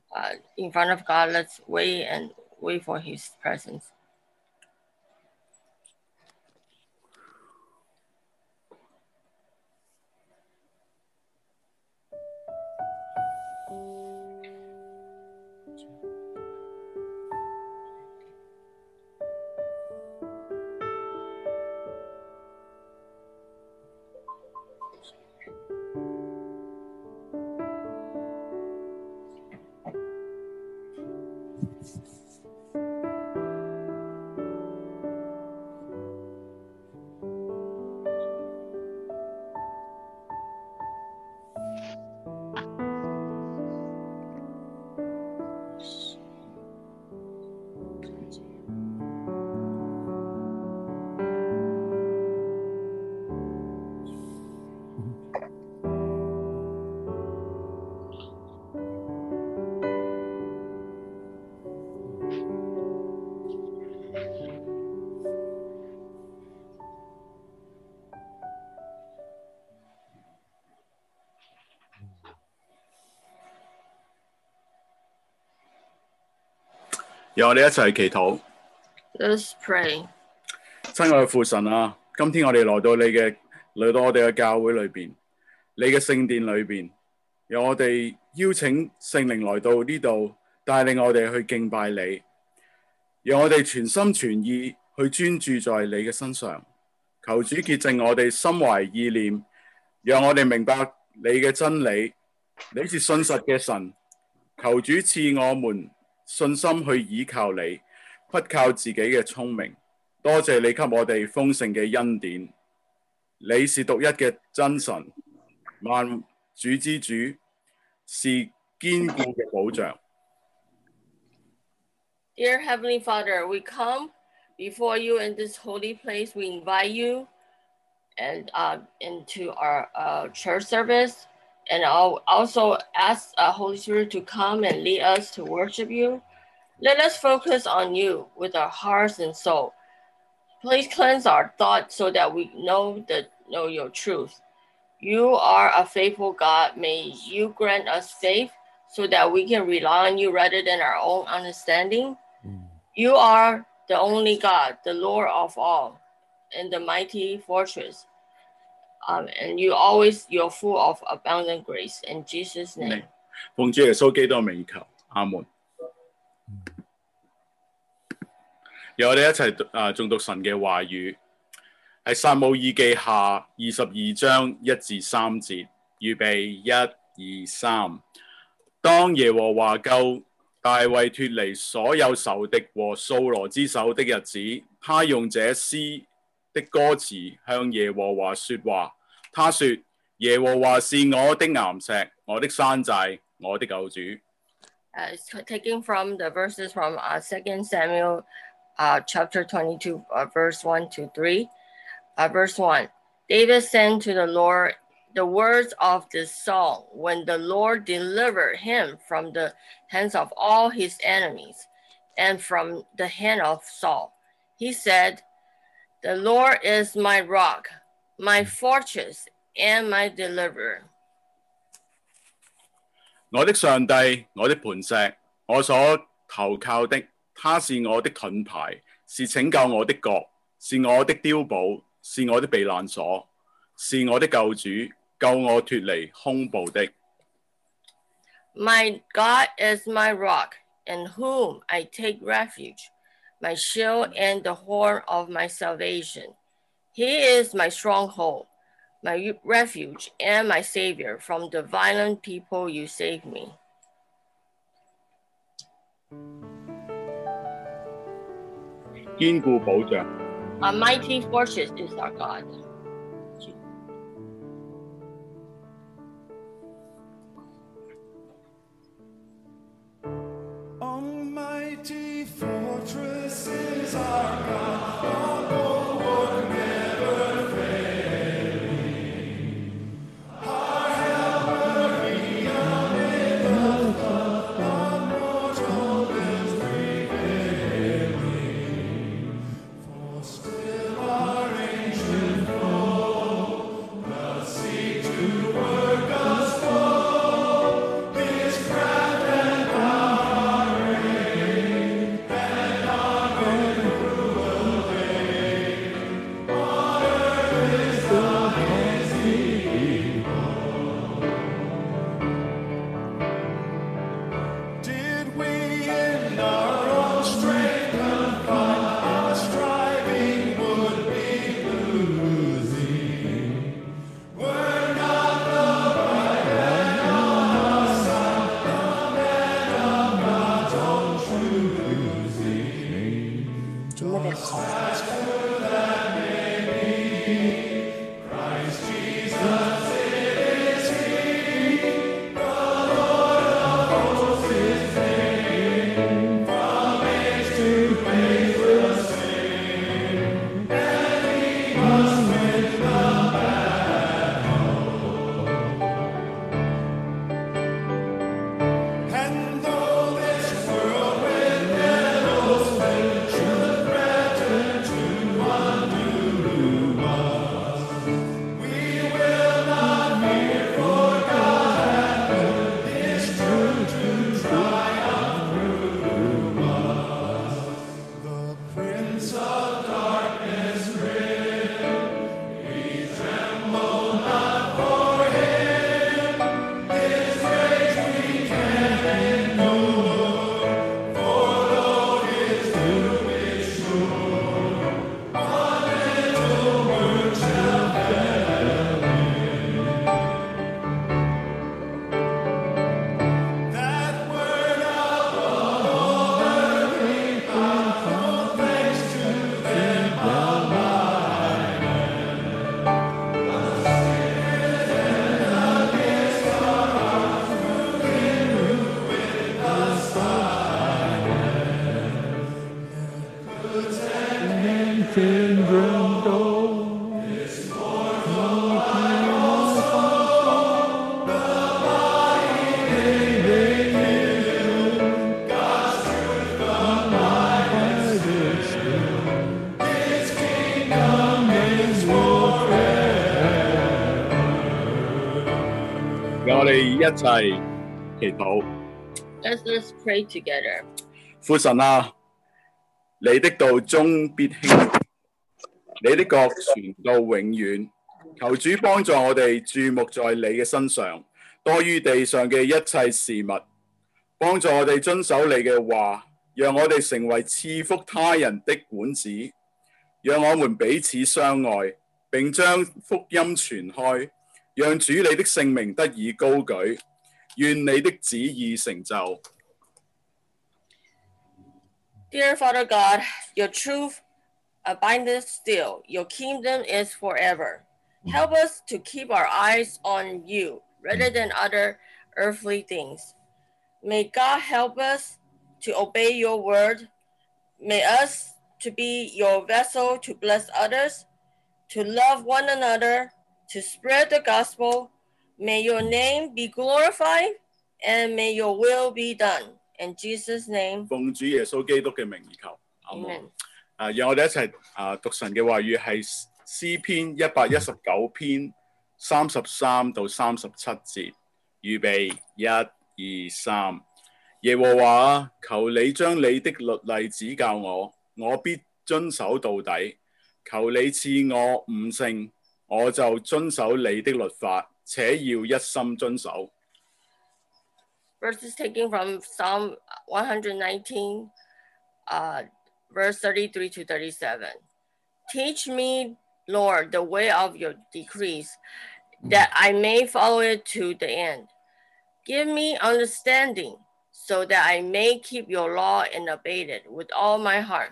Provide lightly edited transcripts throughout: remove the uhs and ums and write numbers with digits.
in front of God. Let's wait for His presence. 由我哋一齊祈禱。 Let's pray. 親愛嘅父神啊，今天我哋來到我哋嘅教會裏邊，你嘅聖殿裏邊，由我哋邀請聖靈來到呢度，帶領我哋去敬拜你，讓我哋全心全意去專注在你嘅身上。求主潔淨我哋心懷意念，讓我哋明白你嘅真理。你是信實嘅神，求主賜我們信心去倚靠你，不靠自己嘅聰明。多謝你給我哋豐盛嘅恩典。你是獨一嘅真神，萬主之主，是堅固嘅保障。 Dear Heavenly Father, we come before you in this holy place. We invite you and into our church service, and I'll also ask Holy Spirit to come and lead us to worship you. Let us focus on you with our hearts and soul. Please cleanse our thoughts so that we know your truth. You are a faithful God. May you grant us faith so that we can rely on you rather than our own understanding. You are the only God, the Lord of all, and the mighty fortress. And you're full of abundant grace. In Jesus' name. 奉主耶穌基督嘅名求，阿門。由我哋一齊誦讀神嘅話語，係撒母耳記下22章1至3節，預備1、2、3。當耶和華救大衛脫離所有仇敵和掃羅之手的日子，他用這詩的歌詞向耶和華說話。他說：耶和華是我的岩石，我的山寨，我的救主。 Taking from the verses from 2 Samuel chapter 22, verse 1 to 3. Verse 1, David sang to the Lord the words of this song when the Lord delivered him from the hands of all his enemies and from the hand of Saul. He said, the Lord is my rock, my fortress, and my deliverer. 我的上帝，我的磐石，我所投靠的，他是我的盾牌，是拯救我的角，是我的碉堡，是我的避難所，是我的救主，救我脫離兇暴的。 My God is my rock, in whom I take refuge, my shield and the horn of my salvation. He is my stronghold, my refuge and my savior. From the violent people you save me. 堅固保障。 A mighty fortress is our God. Almighty fortress is our God. Our Lord never failing. Our helper beyond the flood, our mortal is prevailing. For still our ancient 讓我哋一齊祈禱。 Let's pray together. 父神啊，你的道終必興，你的國傳到永遠。求主幫助我哋注目在你嘅身上，多於地上嘅一切事物，幫助我哋遵守你嘅話，讓我哋成為賜福他人的管子，讓我們彼此相愛，並將福音傳開，讓主你的聖名得以高舉，願你的旨意成就。 Dear Father God, your truth abideth still. Your kingdom is forever. Help us to keep our eyes on you rather than other earthly things. May God help us to obey your word. May us to be your vessel to bless others, to love one another, to spread the gospel. May your name be glorified and may your will be done. In Jesus' name. 奉主耶穌基督嘅名而求。 Amen. 讓我哋一齊讀神嘅話語係詩篇119篇33到37節。預備1、2、3。耶和華啊，求你將你的律例指教我，我必遵守到底。求你賜我悟性，我就遵守你的律法，且要一心遵守。 Verses taken from Psalm 119, verse 33 to 37. Teach me, Lord, the way of your decrees, that I may follow it to the end. Give me understanding, so that I may keep your law and obey it with all my heart.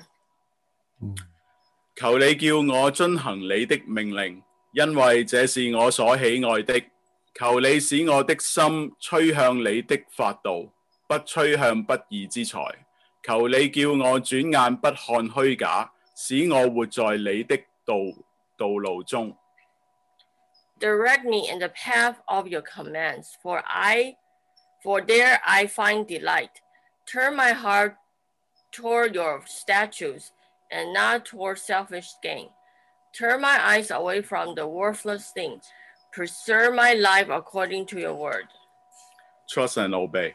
求你叫我遵行你的命令，因為這是我所喜愛的。求你使我的心趨向你的法度，不趨向不義之財。求你叫我轉眼不看虛假，使我活在你的道路中。 Direct me in the path of your commands, for there I find delight. Turn my heart toward your statutes and not toward selfish gain. Turn my eyes away from the worthless things. Preserve my life according to your word. Trust and obey.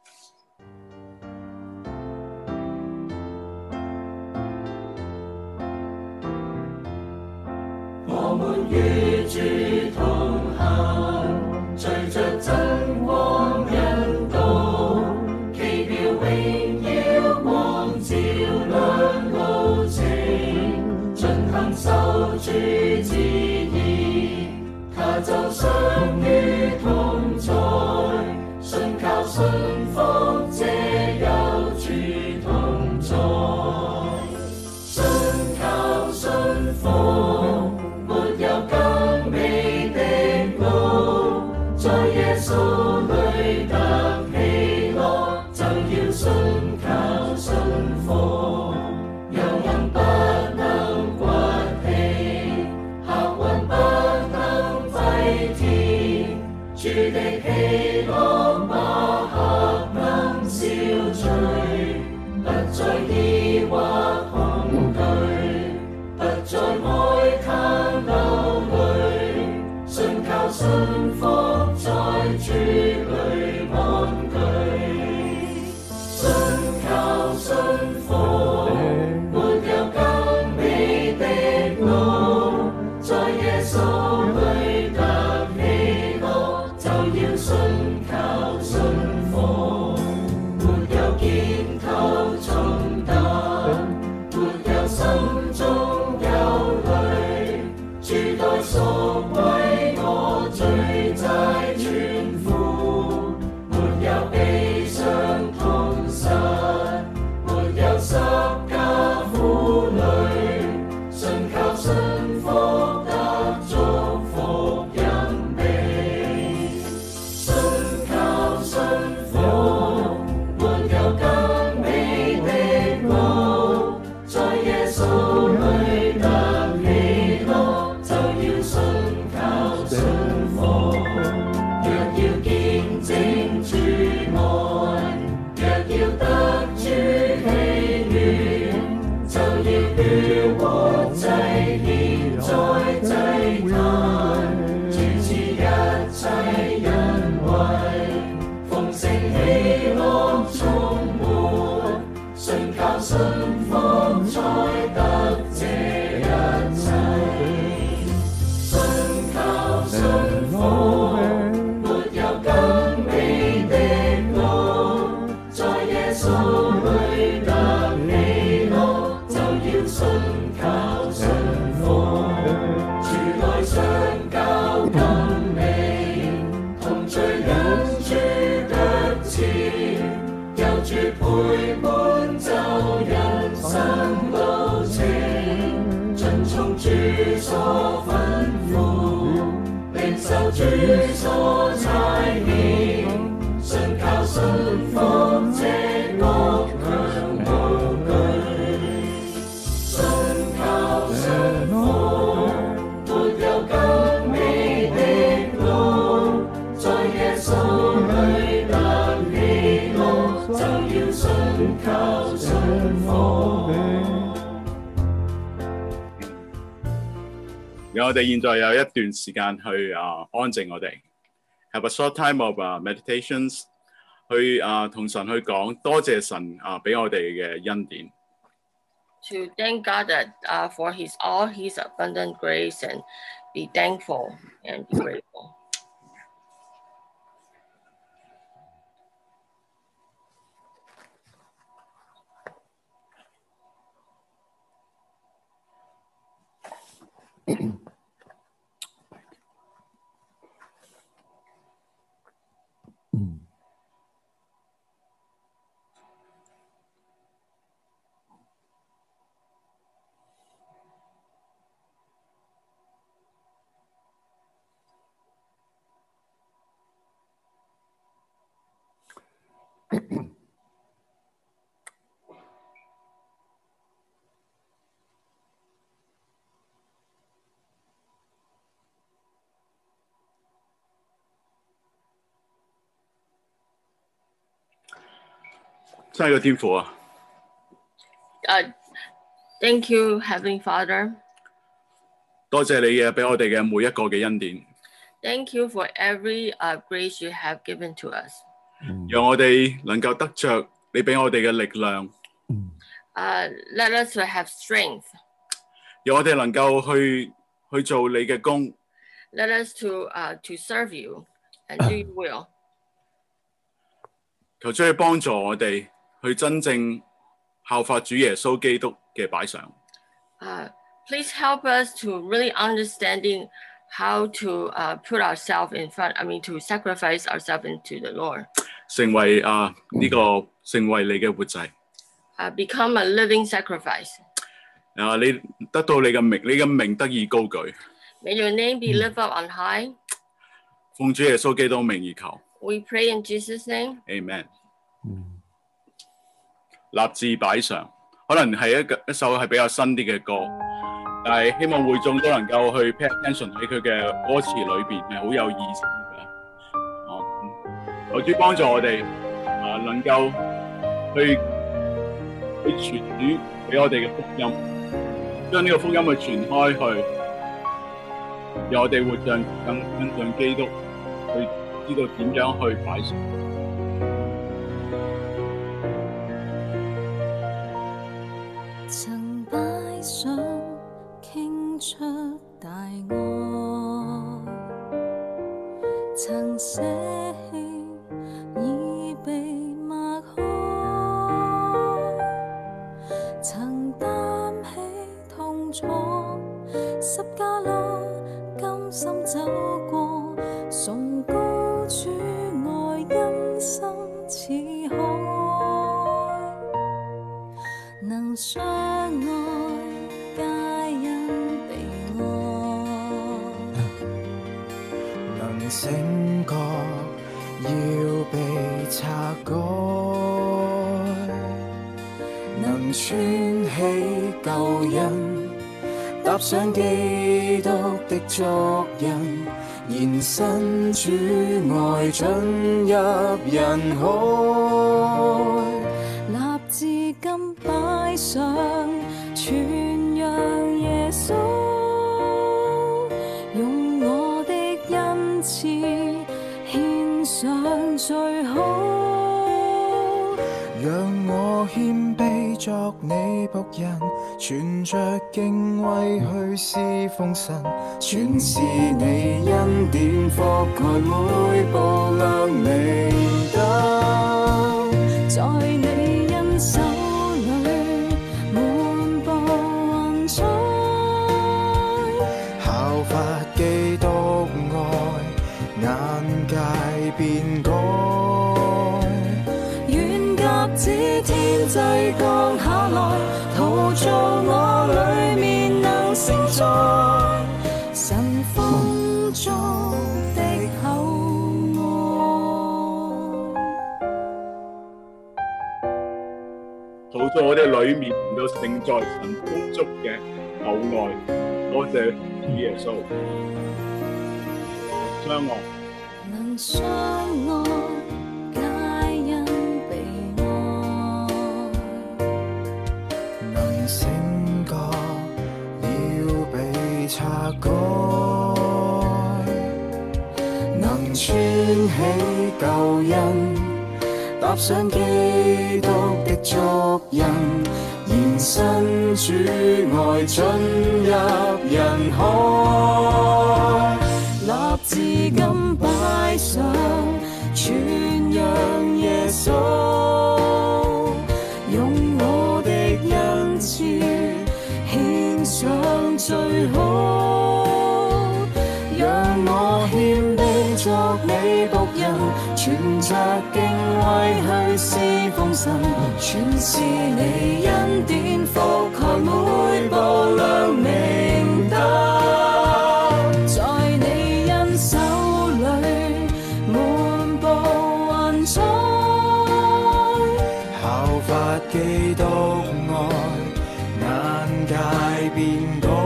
我們與主同行，隨着真光引導，奇妙榮耀光照亮路程，盡行守主旨意，他就相與同在，信靠信服這有主同在，信靠信服。沒有更美的路，在耶穌裏得喜樂，就要信靠信服。有人不能崛起，客運不能廢天，主的喜樂把黑暗消除，不再疑惑恐懼，不再哀嘆流淚，信靠信服在主裏安居，信靠信服，沒有更美的路，在耶穌裏得喜樂，就要信靠信服，沒有肩頭重擔，沒有心中憂慮，主代贖為我罪債全付，沒有悲傷痛失，沒有十架苦累，信靠信服得祝福蔭庇，信靠信豐盛喜樂充滿，信靠信福才得這一切。信靠信福，沒有更美的路，在耶穌裏得喜樂，就要信靠信福。主來相交更美，同聚人主腳前，有主陪伴就人生路程，遵從主所吩咐，領受主所差遣，信靠信福這國強無懼。信靠信福，沒有更美的路，在耶穌裏得喜樂，就要信靠信福。 我哋現在有一段時間去安靜我哋 ，have a short time of meditations， 去同神去講多謝神俾我哋嘅恩典。 To thank God that for all His abundant grace and be thankful and be grateful. 真係個天父啊！ Thank you, Heavenly Father. 多謝你嘅俾我哋嘅每一個嘅恩典， Thank you for every grace you have given to us. 讓我哋能夠得着你俾我哋嘅力量， Let us have strength. 讓我哋能夠去做你嘅工， Let us to serve you and do your will. 求主去幫助我哋去真正效法主耶穌基督嘅擺上。 Please help us to really understanding how to put ourselves in front. To sacrifice ourselves into the Lord. 成為成為你嘅活祭。 Become a living sacrifice. 你得到你嘅名得以高舉。 May your name be lifted up on high. 奉主耶穌基督名而求。 We pray in Jesus' name. Amen. 立志擺上，可能係一首係比較新啲嘅歌，但係希望會眾都能夠去 pay attention 喺佢嘅歌詞裏邊係好有意思嘅。求主幫助我哋能夠去傳主俾我哋嘅福音，將呢個福音去傳開去，讓我哋活像更像基督，去知道點樣去擺上。 曾擺上傾出大愛，曾捨棄已被擘開，曾擔起痛楚十架路，甘心走過，崇高主愛因心似海，能相愛皆因被愛， 能醒覺要被拆改，能穿起舊人，踏上基督的足印，延伸主愛進入人海。 立志今擺上，傳揚耶穌，用我的恩賜獻上最好。 讓我謙卑作你僕人，存着敬畏去侍奉神，全是你恩典覆蓋每步亮明燈， 在你恩手裏滿布雲彩， 效法基督愛，眼界變改。 指天際降下來，陶造我裏面能承載神豐足的厚愛。 陶造我哋裏面能夠承載神豐足嘅厚愛。多謝主耶穌，相愛。 能相愛。 察改，能穿起舊恩，踏上基督的足印，延伸主愛進入人海， 立志今擺上，傳揚耶穌，用我的恩賜獻上最好。作你僕人，存着敬畏去侍奉神，全是你恩典覆蓋每步亮明燈，在你恩手裏滿布雲彩， 效法基督愛，眼界變改。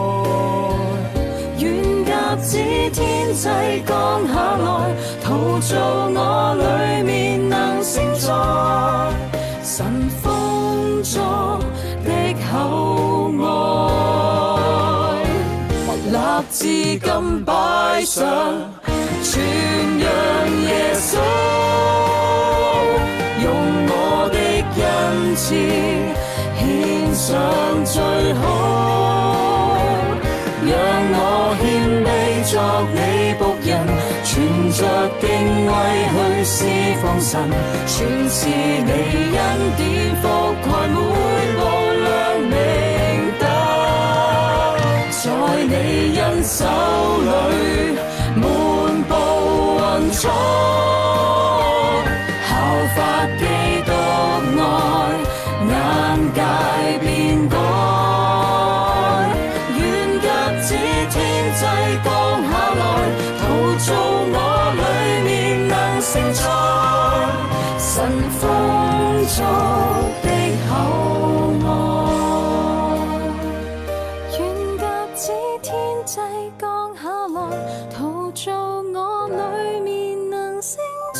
指天際降下來，陶造我裏面能承載神豐足的厚愛，立志今擺上，傳揚耶穌，用我的恩賜獻上最好，讓我謙卑作你僕人，存着敬畏去侍奉神，全是你恩典覆蓋每步亮明燈，在你恩手裏滿布雲彩，效法基督愛，眼界變改。際降下來，陶造我裏面能承載神豐足的厚愛。願鴿子天際降下來，陶造我裏面能承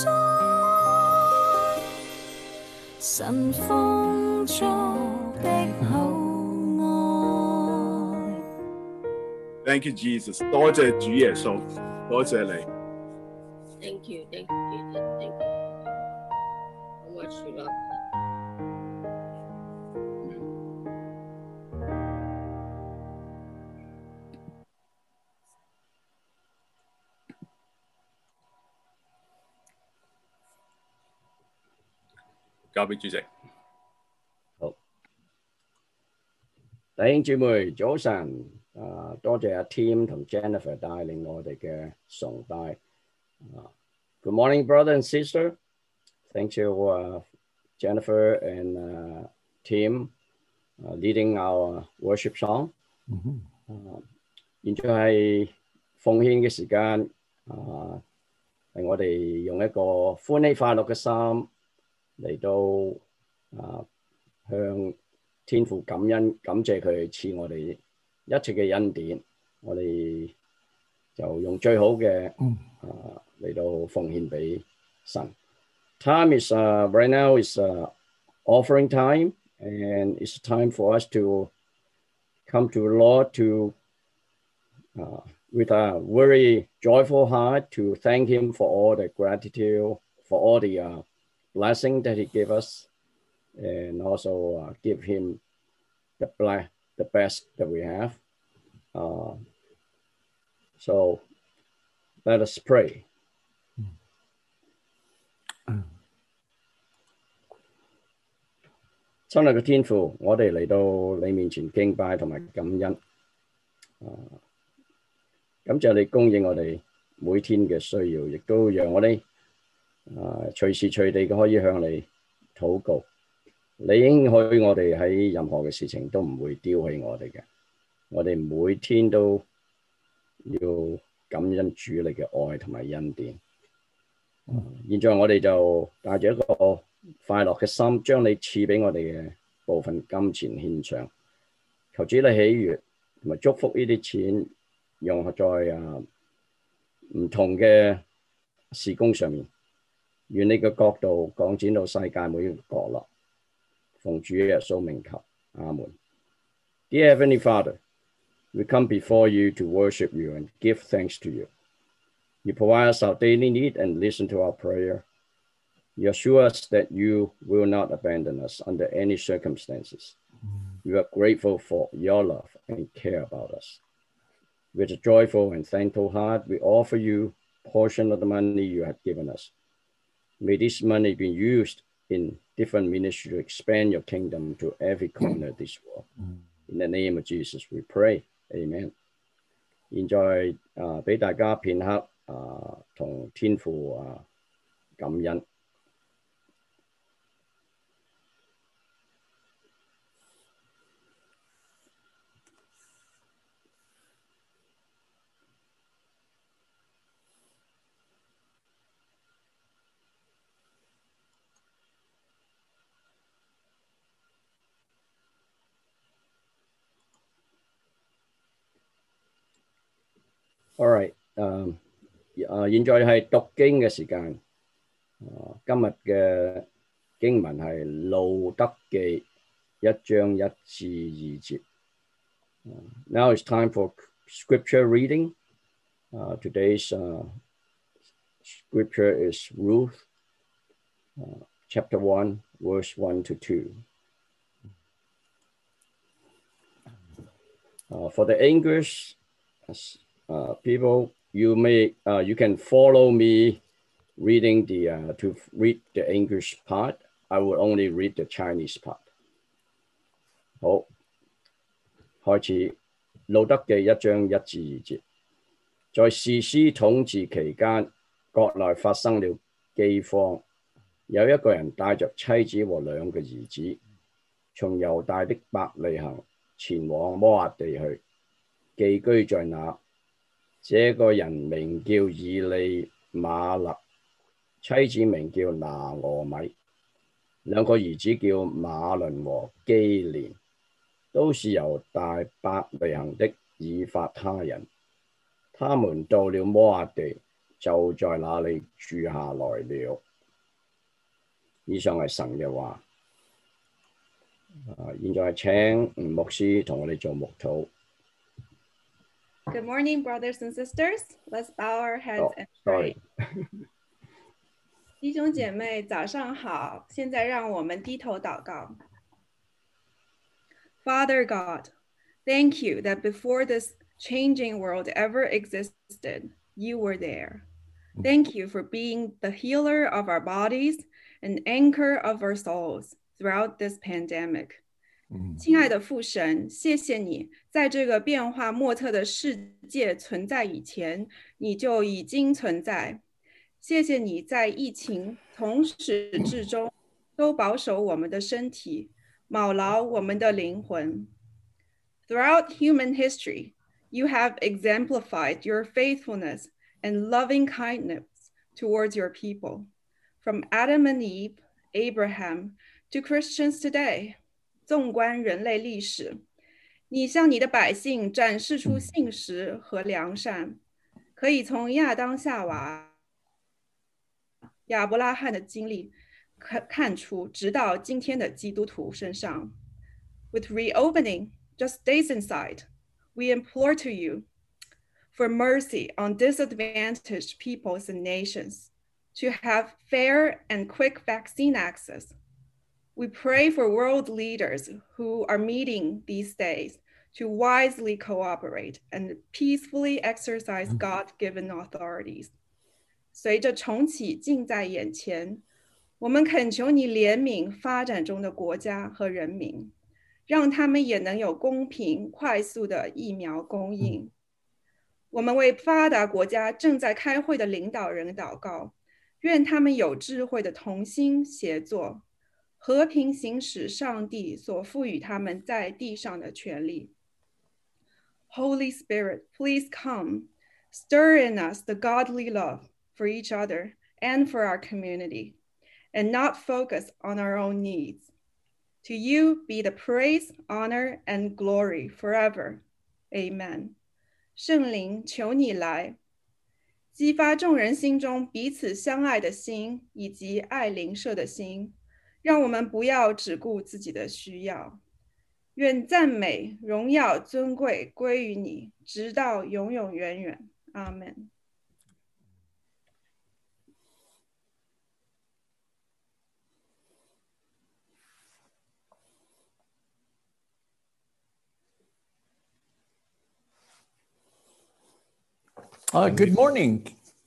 載神豐足的厚愛。 Thank you, Jesus。多謝主耶穌，多謝你。 Thank you, Jesus. Thank you. How much you love me. 交俾主席。 好，弟兄姊妹早晨。多謝阿 Tim 同 Jennifer 帶領我哋嘅崇拜。Good morning, brother and sister. Thank you, Jennifer and Tim, leading our worship song. 現在係奉獻嘅時間，係我哋用一個歡喜快樂嘅心嚟到向天父感恩，感謝佢賜我哋一切嘅恩典，我哋就用最好嘅嚟到奉獻俾神。Time is right now is offering time, and it's time for us to come to the Lord to with a very joyful heart to thank him for all the gratitude, for all the blessing that he gave us, and also give him the best that we have. So let us pray. 親愛嘅天父，我哋嚟到你面前敬拜同埋感恩。感謝你供應我哋每天嘅需要，亦都讓我哋隨時隨地可以向你禱告。你應許我哋喺任何嘅事情都唔會丟棄我哋嘅，我哋每天都要感恩主你嘅愛同埋恩典。現在我哋就帶住一個快樂嘅心，將你賜俾我哋嘅部分金錢獻上，求主你喜悅同埋祝福呢啲錢用在唔同嘅事工上面，願你嘅國度擴展到世界每一個角落。奉主耶穌名求，阿門。Dear Heavenly Father, we come before you to worship you and give thanks to you. You provide us our daily need and listen to our prayer. You assure us that you will not abandon us under any circumstances. We are grateful for your love and care about us. With a joyful and thankful heart, we offer you a portion of the money you have given us. May this money be used in different ministries to expand your kingdom to every corner of this world. In the name of Jesus, we pray. Amen. 現在俾大家片刻同天父感恩。All right， 現在係讀經嘅時間。今日嘅經文係路德記1章1至2節。Now it's time for scripture reading. Today's scripture is Ruth, chapter 1, verse 1 to 2. For the English people, you can follow me reading to read the English part. I will only read the Chinese part. 好，開始路德記1章1至2節。在士師統治期間，國內發生了饑荒。有一個人帶着妻子和2個兒子，從猶大的伯利恆前往摩押地去，寄居在那。這個人名叫以利瑪勒，妻子名叫拿俄米，2個兒子叫馬倫和基連，都是猶大伯利恆的以法他人。他們到了摩押地，就在那裡住下來了。以上係神嘅話。現在請吳牧師同我哋做牧禱。 Good morning, brothers and sisters. Let's bow our heads and pray. 弟兄姐妹，早上好。现在让我们低头祷告。Father God, thank you that before this changing world ever existed, you were there. Thank you for being the healer of our bodies and anchor of our souls throughout this pandemic. 亲爱的父神，谢谢你在这个变化莫测的世界存在以前，你就已经存在。谢谢你在疫情从始至终都保守我们的身体，铆牢我们的灵魂。Throughout human history, you have exemplified your faithfulness and loving kindness towards your people, from Adam and Eve, Abraham, to Christians today. 纵观人类历史，你向你的百姓展示出信实和良善，可以从亚当夏娃、亚伯拉罕的经历看出，直到今天的基督徒身上。With reopening just days inside, we implore to you, for mercy on disadvantaged peoples and nations, to have fair and quick vaccine access. We pray for world leaders who are meeting these days to wisely cooperate and peacefully exercise God-given authorities. 随着重启近在眼前，我们恳求你怜悯发展中的国家和人民，让他们也能有公平、快速的疫苗供应。我们为发达国家正在开会的领导人祷告，愿他们有智慧的同心协作，和平行使上帝所赋予他们在地上的权利。Holy Spirit, please come, stir in us the godly love for each other and for our community, and not focus on our own needs. To you be the praise, honor, and glory forever. Amen. 圣灵，求你来，激发众人心中彼此相爱的心，以及爱邻舍的心，让我们不要只顾自己的需要。愿赞美、荣耀、尊贵归于你，直到永永远远。阿们。 Good morning.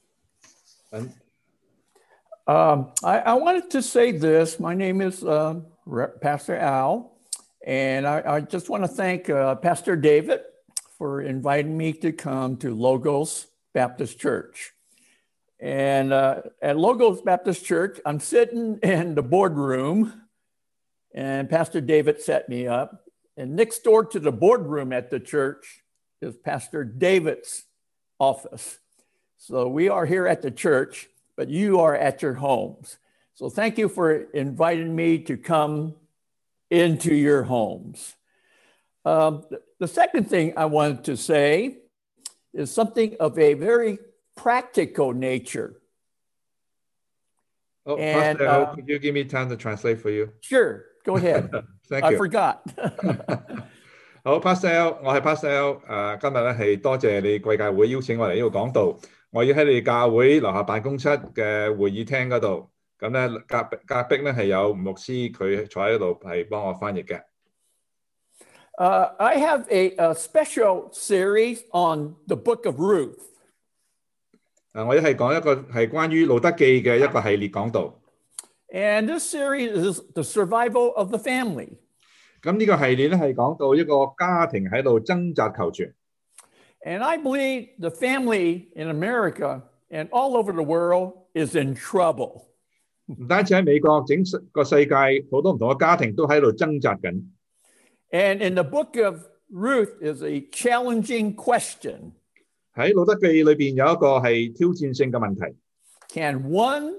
I wanted to say this. My name is Pastor Al, and I just want to thank Pastor David for inviting me to come to Logos Baptist Church. And at Logos Baptist Church, I'm sitting in the boardroom, and Pastor David set me up. And next door to the boardroom at the church is Pastor David's office. So we are here at the church, but you are at your homes. So thank you for inviting me to come into your homes. The second thing I wanted to say is something of a very practical nature. Oh, and, Pastor, could you give me time to translate for you? Sure, go ahead. Thank you. I forgot. 好 ，Pastor L， 我係 Pastor L。今日咧係多謝你貴教會邀請我嚟呢度講道。我要喺你教會樓下辦公室嘅會議廳嗰度。咁咧隔壁咧係有牧師，佢坐喺度係幫我翻譯嘅。 I have a special series on the Book of Ruth. 我一係講一個係關於路德記嘅一個系列講道。 And this series is the survival of the family. 咁呢個系列咧係講到一個家庭喺度掙扎求存。 And I believe the family in America and all over the world is in trouble. 唔單止喺美國，整個世界好多唔同嘅家庭都喺度掙扎緊。 And in the book of Ruth is a challenging question. 喺路德記裏邊有一個係挑戰性嘅問題。 Can one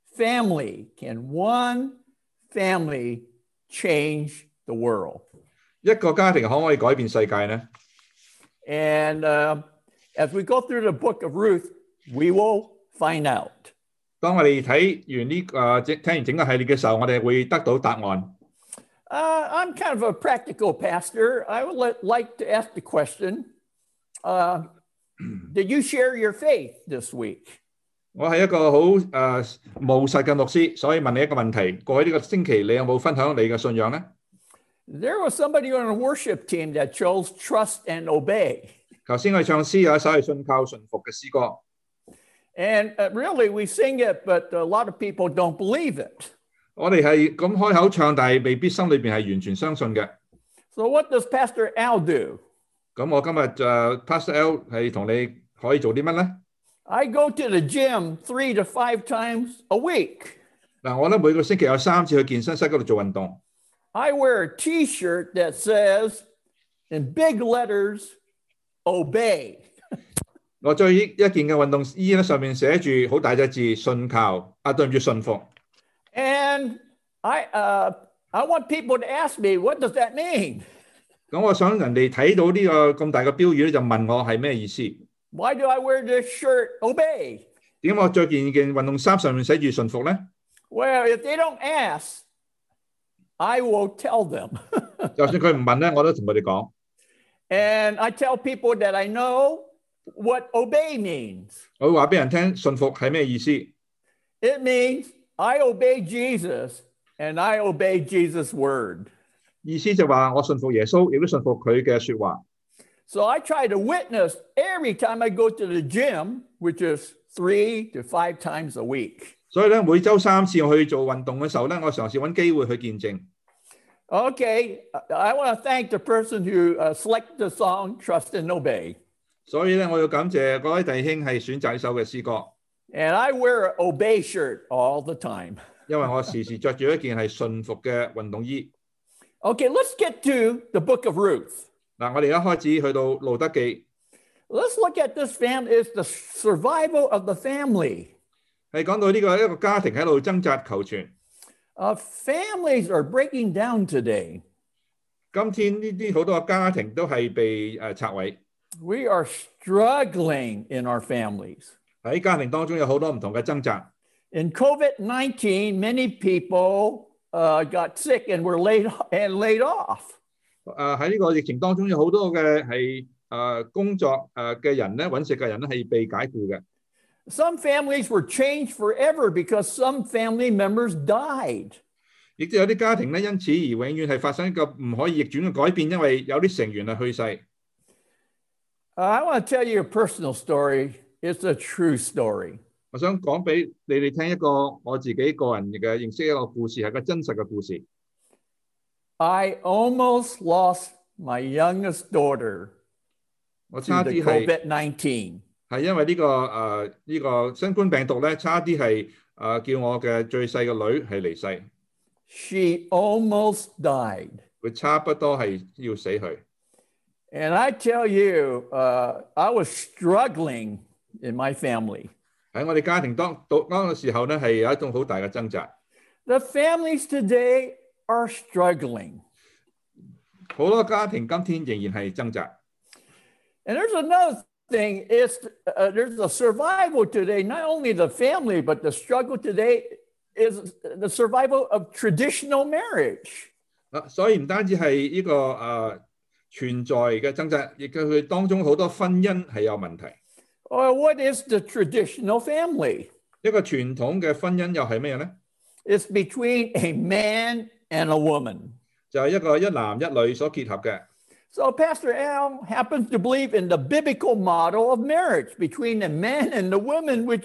family change the world? 一個家庭可唔可以改變世界呢？ And as we go through the book of Ruth, we will find out. 當我哋睇完聽完整個系列嘅時候，我哋會得到答案。 I'm kind of a practical pastor. I would like to ask the question, did you share your faith this week? 我係一個好務實嘅牧師，所以問你一個問題：過去呢個星期，你有冇分享你嘅信仰呢？ There was somebody on a worship team that chose trust and obey. 頭先我哋唱詩有一首係信靠順服嘅詩歌。 And really, we sing it, but a lot of people don't believe it. 我哋係咁開口唱，但係未必心裏邊係完全相信嘅。 So what does Pastor Al do? 咁我今日Pastor L 係同你可以做啲乜咧？ I go to the gym 3 to 5 times a week. 嗱，我咧每個星期有3次去健身室嗰度做運動。 I wear a T-shirt that says, in big letters, obey. 我着一件嘅運動衣咧，上面寫住好大隻字信靠，對唔住信服。 And I want people to ask me, what does that mean? 咁我想人哋睇到呢個咁大嘅標語咧，就問我係咩意思 ？Why do I wear this shirt? Obey. 點解我着件運動衫上面寫住信服咧 ？Well, if they don't ask, I will tell them. 就算佢唔問咧，我都同佢哋講。 And I tell people that I know what obey means. 我會話俾人聽信服係咩意思？ It means I obey Jesus and I obey Jesus' word. 意思就話我信服耶穌，亦都信服佢嘅説話。 So I try to witness every time I go to the gym, which is 3 to 5 times a week. 所以咧，每週3次我去做運動嘅時候咧，我嘗試揾機會去見證。 Okay, I want to thank the person who selected the song Trust and Obey. 所以咧，我要感謝各位弟兄係選擇呢首嘅詩歌， And I wear an obey shirt all the time. 因為我時時着住一件係信服嘅運動衣。 Okay, let's get to the book of Ruth. 嗱，我哋而家開始去到路德記， Let's look at this family. It's the survival of the family. 係講到呢個一個家庭喺度掙扎求存。 Families are breaking down today. 今天呢啲好多嘅家庭都係被拆毀， We are struggling in our families. 喺家庭當中有好多唔同嘅掙扎。 In COVID-19, many people got sick and were laid off. 喺呢個疫情當中有好多嘅係工作嘅人咧，揾食嘅人咧係被解僱嘅。 Some families were changed forever because some family members died. 亦都有啲家庭咧，因此而永遠係發生一個唔可以逆轉嘅改變，因為有啲成員係去世。 I want to tell you a personal story. It's a true story. 我想講俾你哋聽一個我自己個人嘅認識一個故事，係個真實嘅故事。 I almost lost my youngest daughter 我 to 差 the 啲係 COVID-19. 係因為呢個新冠病毒咧，差啲係叫我嘅最細嘅女係離世， She almost died. 佢差不多係要死去。 And I tell you, I was struggling in my family. 喺我哋家庭當嘅時候咧，係有一種好大嘅掙扎。 The families today are struggling. 好多家庭今天仍然係掙扎。 And there's another thing, there's a survival today, not only the family, but the struggle today is the survival of traditional marriage. 所以唔單止係呢個存在嘅掙扎，亦佢當中好多婚姻係有問題。 What is the traditional family? 一個傳統嘅婚姻又係咩咧？ It's between a man and a woman. 就係一個一男一女所結合嘅。 So Pastor Al happens to believe in the biblical model of marriage between the man and the woman, which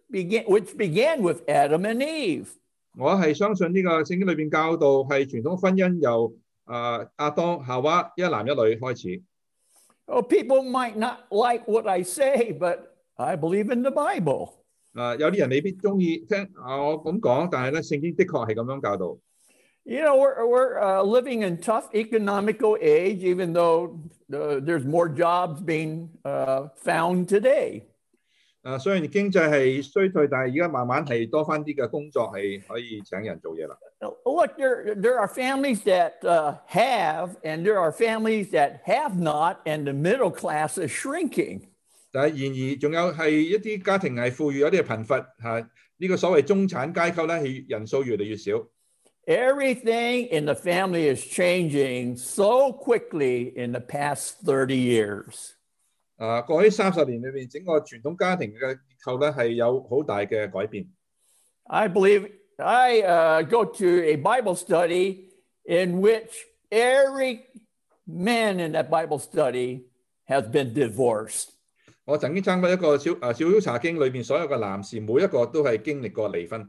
began with Adam and Eve. 我係相信呢個聖經裏邊教導係傳統婚姻由亞當夏娃一男一女開始。 People might not like what I say, but I believe in the Bible. 有啲人未必中意聽我咁講，但係咧聖經的確係咁樣教導。 You know, we're living in tough economical age, even though there's more jobs being found today. 雖然經濟係衰退，但係而家慢慢係多翻啲嘅工作係可以請人做嘢啦。 Look, there are families that have, and there are families that have not, and the middle class is shrinking. 但係然而仲有係一啲家庭係富裕，有啲係貧乏嚇。呢個所謂中產階級咧，係人數越嚟越少。 Everything in the family is changing so quickly in the past 30 years. 過去30年裏邊，整個傳統家庭嘅結構咧係有好大嘅改變。 I believe I go to a Bible study in which every man in that Bible study has been divorced. 我曾經參加一個小查經裏邊，所有嘅男士每一個都係經歷過離婚。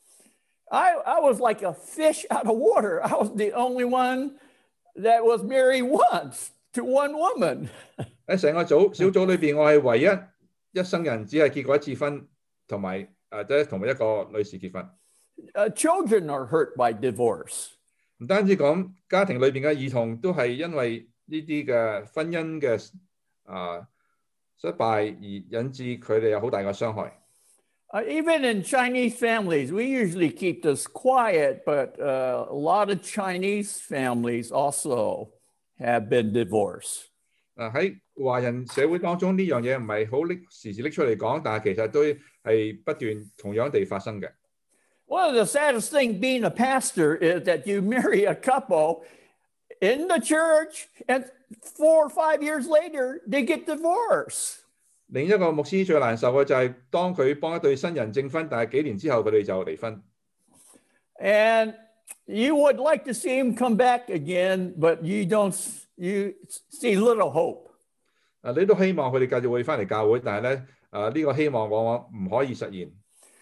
I was like a fish out of water. I was the only one that was married once to one woman. 喺成個小組裏邊，我係唯一一生人只係結過一次婚，同埋同埋一個女士結婚。 Children are hurt by divorce. 唔單止講家庭裏邊嘅兒童都係因為呢啲嘅婚姻嘅失敗而引致佢哋有好大嘅傷害。 Even in Chinese families, we usually keep this quiet, but a lot of Chinese families also have been divorced. 喺華人社會當中呢樣嘢唔係好時時拎出嚟講，但係其實都係不斷同樣地發生嘅。 One of the saddest things being a pastor is that you marry a couple in the church and 4 or 5 years later they get divorced. 另一個牧師最難受嘅就係當佢幫一對新人證婚，但係幾年之後佢哋就離婚。 And you would like to see him come back again, but you see little hope. 你都希望佢哋繼續會翻嚟教會，但係咧呢個希望往往唔可以實現。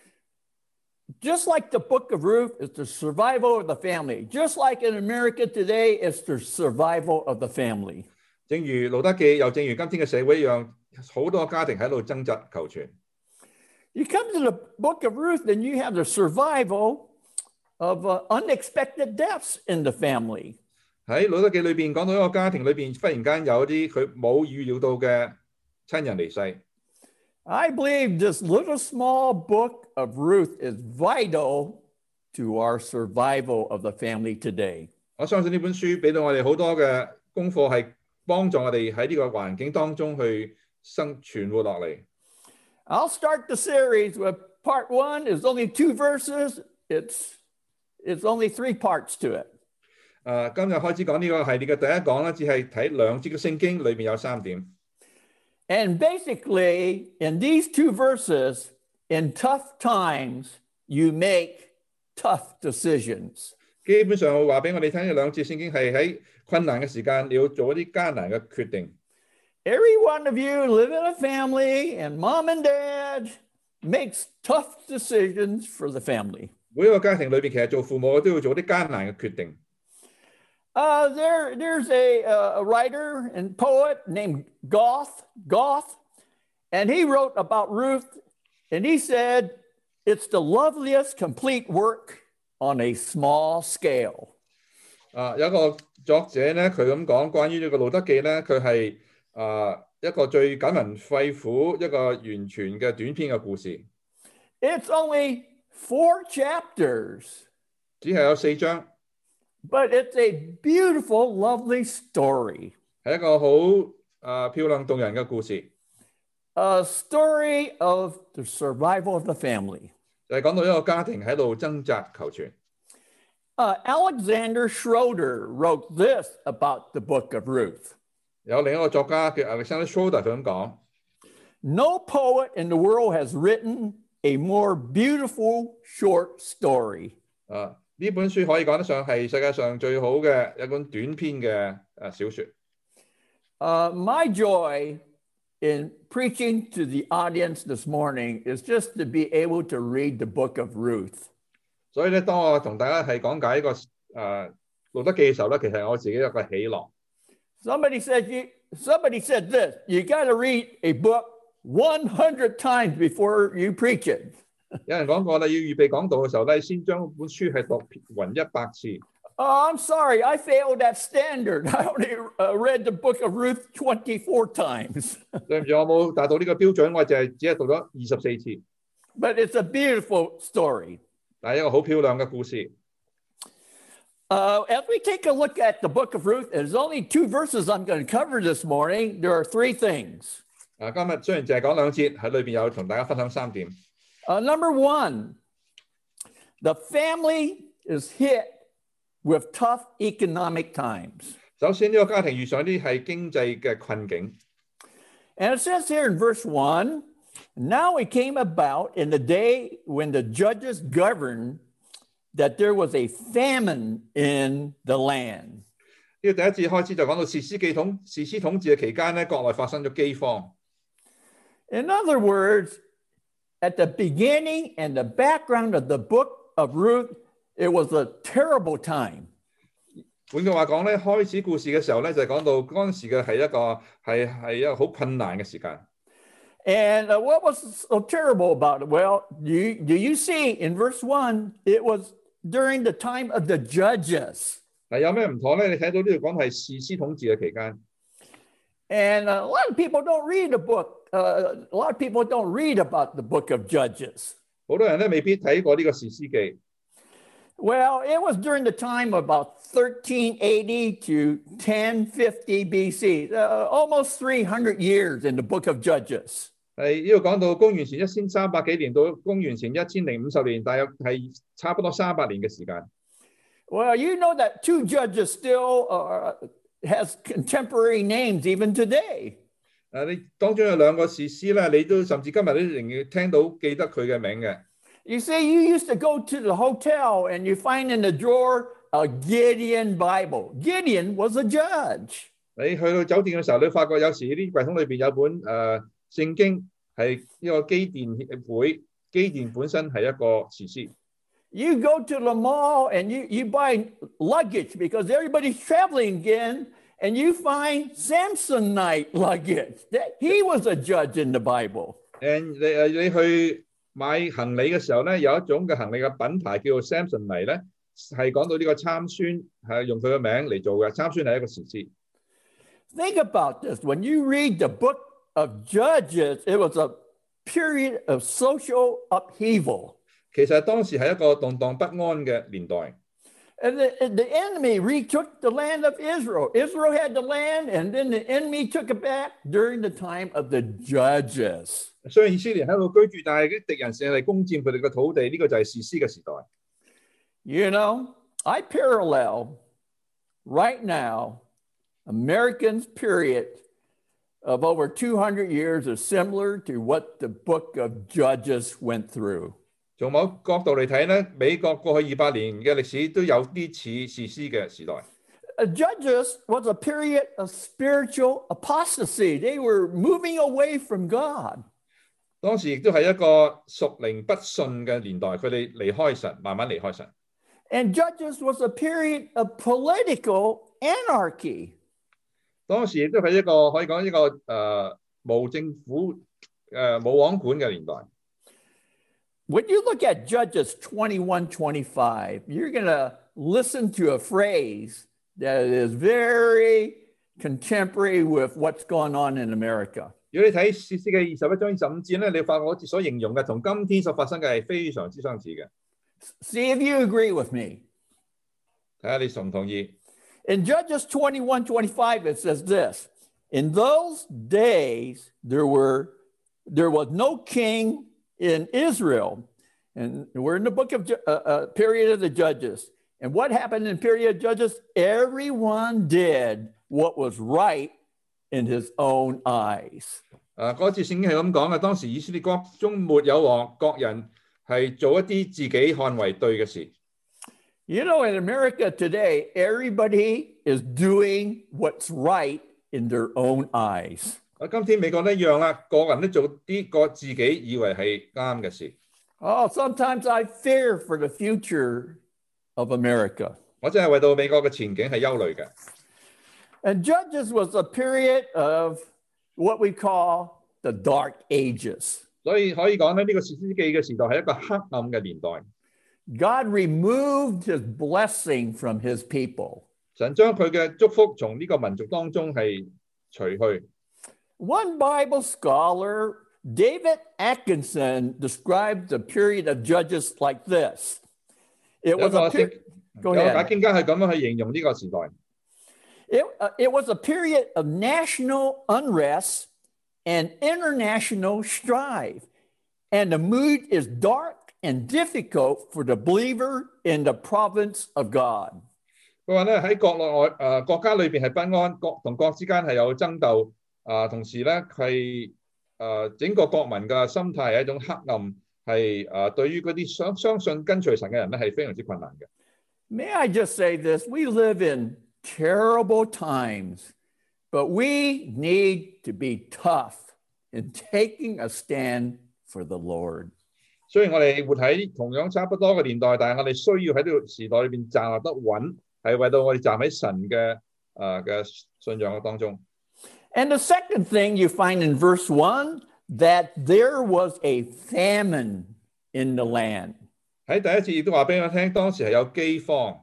Just like the book of Ruth is the survival of the family, just like in America today, it's the survival of the family. 正如路得記，又正如今天嘅社會一樣，好多家庭喺度掙扎求存。 You come to the book of Ruth, and you have the survival of unexpected deaths in the family. 喺路得記裏邊講到一個家庭裏邊，忽然間有啲佢冇預料到嘅親人離世。 I believe this little small book of Ruth is vital to our survival of the family today. 我相信呢本書俾到我哋好多嘅功課，係幫助我哋喺呢個環境當中去生存活落嚟。 I'll start the series with part 1 is only 2 verses. It's only 3 parts to it. 今日開始講呢個系列嘅第一講咧，只係睇2節嘅聖經，裏邊有3點。 And basically, in these 2 verses, in tough times, you make tough decisions. 基本上話俾我哋聽，呢2節聖經係喺困難嘅時間，你要做一啲艱難嘅決定。 Every one of you live in a family, and mom and dad makes tough decisions for the family. 每一個家庭裏邊，其實做父母都要做啲艱難嘅決定。 There's a writer and poet named Goethe, and he wrote about Ruth, and he said, it's the loveliest complete work on a small scale. 有一個作者咧，佢咁講關於呢個路得記咧，佢係一個最感人肺腑、一個完全嘅短篇嘅故事。 It's only 4 chapters. 只係有4章。 But it's a beautiful, lovely story. 係一個好漂亮動人嘅故事。 A story of the survival of the family. 就係講到一個家庭喺度掙扎求存。 Alexander Schroeder wrote this about the book of Ruth. 有另一個作家叫 Alexander Schroeder 佢咁講。 No poet in the world has written a more beautiful short story. 呢本書可以講得上係世界上最好嘅一本短篇嘅小說。 My joy in preaching to the audience this morning is just to be able to read the book of Ruth. 所以咧，當我同大家係講解呢個路得記嘅時候咧，其實我自己有個喜樂。 Somebody said this, you got to read a book 100 times before you preach it. 有人講過啦，要預備講道嘅時候咧，先將本書係讀勻100次。 I'm sorry, I failed that standard. I only read the book of Ruth 24 times. 對唔住，我冇達到呢個標準，我只係讀咗24次。 But it's a beautiful story. 但係一個好漂亮嘅故事。 As we take a look at the book of Ruth, there's only 2 verses I'm going to cover this morning. There are 3 things. 今日雖然淨係講2節，喺裏邊有同大家分享3點。 Number 1, the family is hit with tough economic times. 首先，呢個家庭遇上啲係經濟嘅困境。 And it says here in verse 1, now it came about in the day when the judges governed that there was a famine in the land. 呢個第一節開始就講到士師統治嘅期間咧，國內發生咗饑荒。 In other words, at the beginning and the background of the book of Ruth, it was a terrible time. 換句話講咧，開始故事嘅時候咧，就講到嗰陣時嘅係一個好困難嘅時間。 And what was so terrible about it? Well, do you see in verse 1, it was during the time of the judges. 嗱，有咩唔妥咧？你睇到呢度講係士師統治嘅期間。 And a lot of people don't read the book. A lot of people don't read about the book of Judges. 好多人咧未必睇過呢個士師記。 Well, it was during the time of about 1380 to 1050 BC, almost 300 years in the book of Judges. 係呢度講到公元前1300幾年到公元前1050年，大約係差不多300年嘅時間。 Well, you know that 2 Judges still has contemporary names even today. 你當中有兩個士師咧，你都甚至今日都仍然聽到記得佢嘅名嘅。 You see, you used to go to the hotel and you find in the drawer a Gideon Bible. Gideon was a judge. 你去到酒店嘅時候，你發覺有時啲櫃桶裏邊有本聖經係呢個基甸協會，基甸本身係一個士師。 You go to the mall and you buy luggage because everybody's traveling again, and you find Samsonite luggage. He was a judge in the Bible. 你去買行李嘅時候咧，有一種嘅行李嘅品牌叫做 Samsonite 咧，係講到呢個參孫係用佢嘅名嚟做嘅。參孫係一個士師。 Think about this. When you read the book of Judges, it was a period of social upheaval. 其實當時係一個動盪不安嘅年代。 And the enemy retook the land of Israel. Israel had the land, and then the enemy took it back during the time of the Judges. 雖然以色列喺度居住，但係啲敵人成日嚟攻佔佢哋嘅土地，呢個就係士師嘅時代。 You know, I parallel right now Americans' period of over 200 years is similar to what the book of Judges went through. 從某角度嚟睇咧，美國過去200年嘅歷史都有啲似士師嘅時代。 Judges was a period of spiritual apostasy. They were moving away from God. 當時亦都係一個屬靈不信嘅年代，佢哋離開神，慢慢離開神。 And Judges was a period of political anarchy. 當時亦都係一個可以講一個無政府冇王管嘅年代。 When you look at Judges 21:25, you're going to listen to a phrase that is very contemporary with what's going on in America. 如果你睇士師嘅21章25節咧，你發覺我所形容嘅同今天所發生嘅係非常之相似嘅。 See if you agree with me. 睇下你同唔同意？ In Judges 21:25, it says this: In those days, there was no king in Israel, and we're in the book of period of the Judges. And what happened in period of Judges? Everyone did what was right in his own eyes. 嗰節聖經係咁講嘅，當時以色列國中沒有王，各人係做一啲自己看為對嘅事。 You know, in America today, everybody is doing what's right in their own eyes. 今天美國都一樣啦，個人都做啲個自己以為係啱嘅事。 Oh, sometimes I fear for the future of America. 我真係為到美國嘅前景係憂慮嘅。 And Judges was a period of what we call the Dark Ages. 所以可以講咧，呢個士師記嘅時代係一個黑暗嘅年代。 God removed his blessing from his people. 神將佢嘅祝福從呢個民族當中係除去。 One Bible scholar, David Atkinson, described the period of Judges like this. It was a Go ahead. 有經家係咁樣去形容呢個時代。 It was a period of national unrest and international strife, and the mood is dark and difficult for the believer in the province of God. 佢話咧喺國家裏邊係不安，國同國之間係有爭鬥，同時咧係整個國民嘅心態係一種黑暗，係對於嗰啲相信跟隨神嘅人咧係非常之困難嘅。 May I just say this? We live in terrible times, but we need to be tough in taking a stand for the Lord. 雖然我哋活喺同樣差不多嘅年代，但係我哋需要喺呢個時代裏邊站立得穩，係為到我哋站喺神嘅信仰嘅當中。 And the second thing you find in verse 1, that there was a famine in the land. 喺第一節亦都話俾我聽，當時係有饑荒。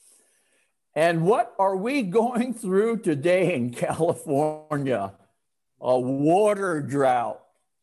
And what are we going through today in California? A water drought,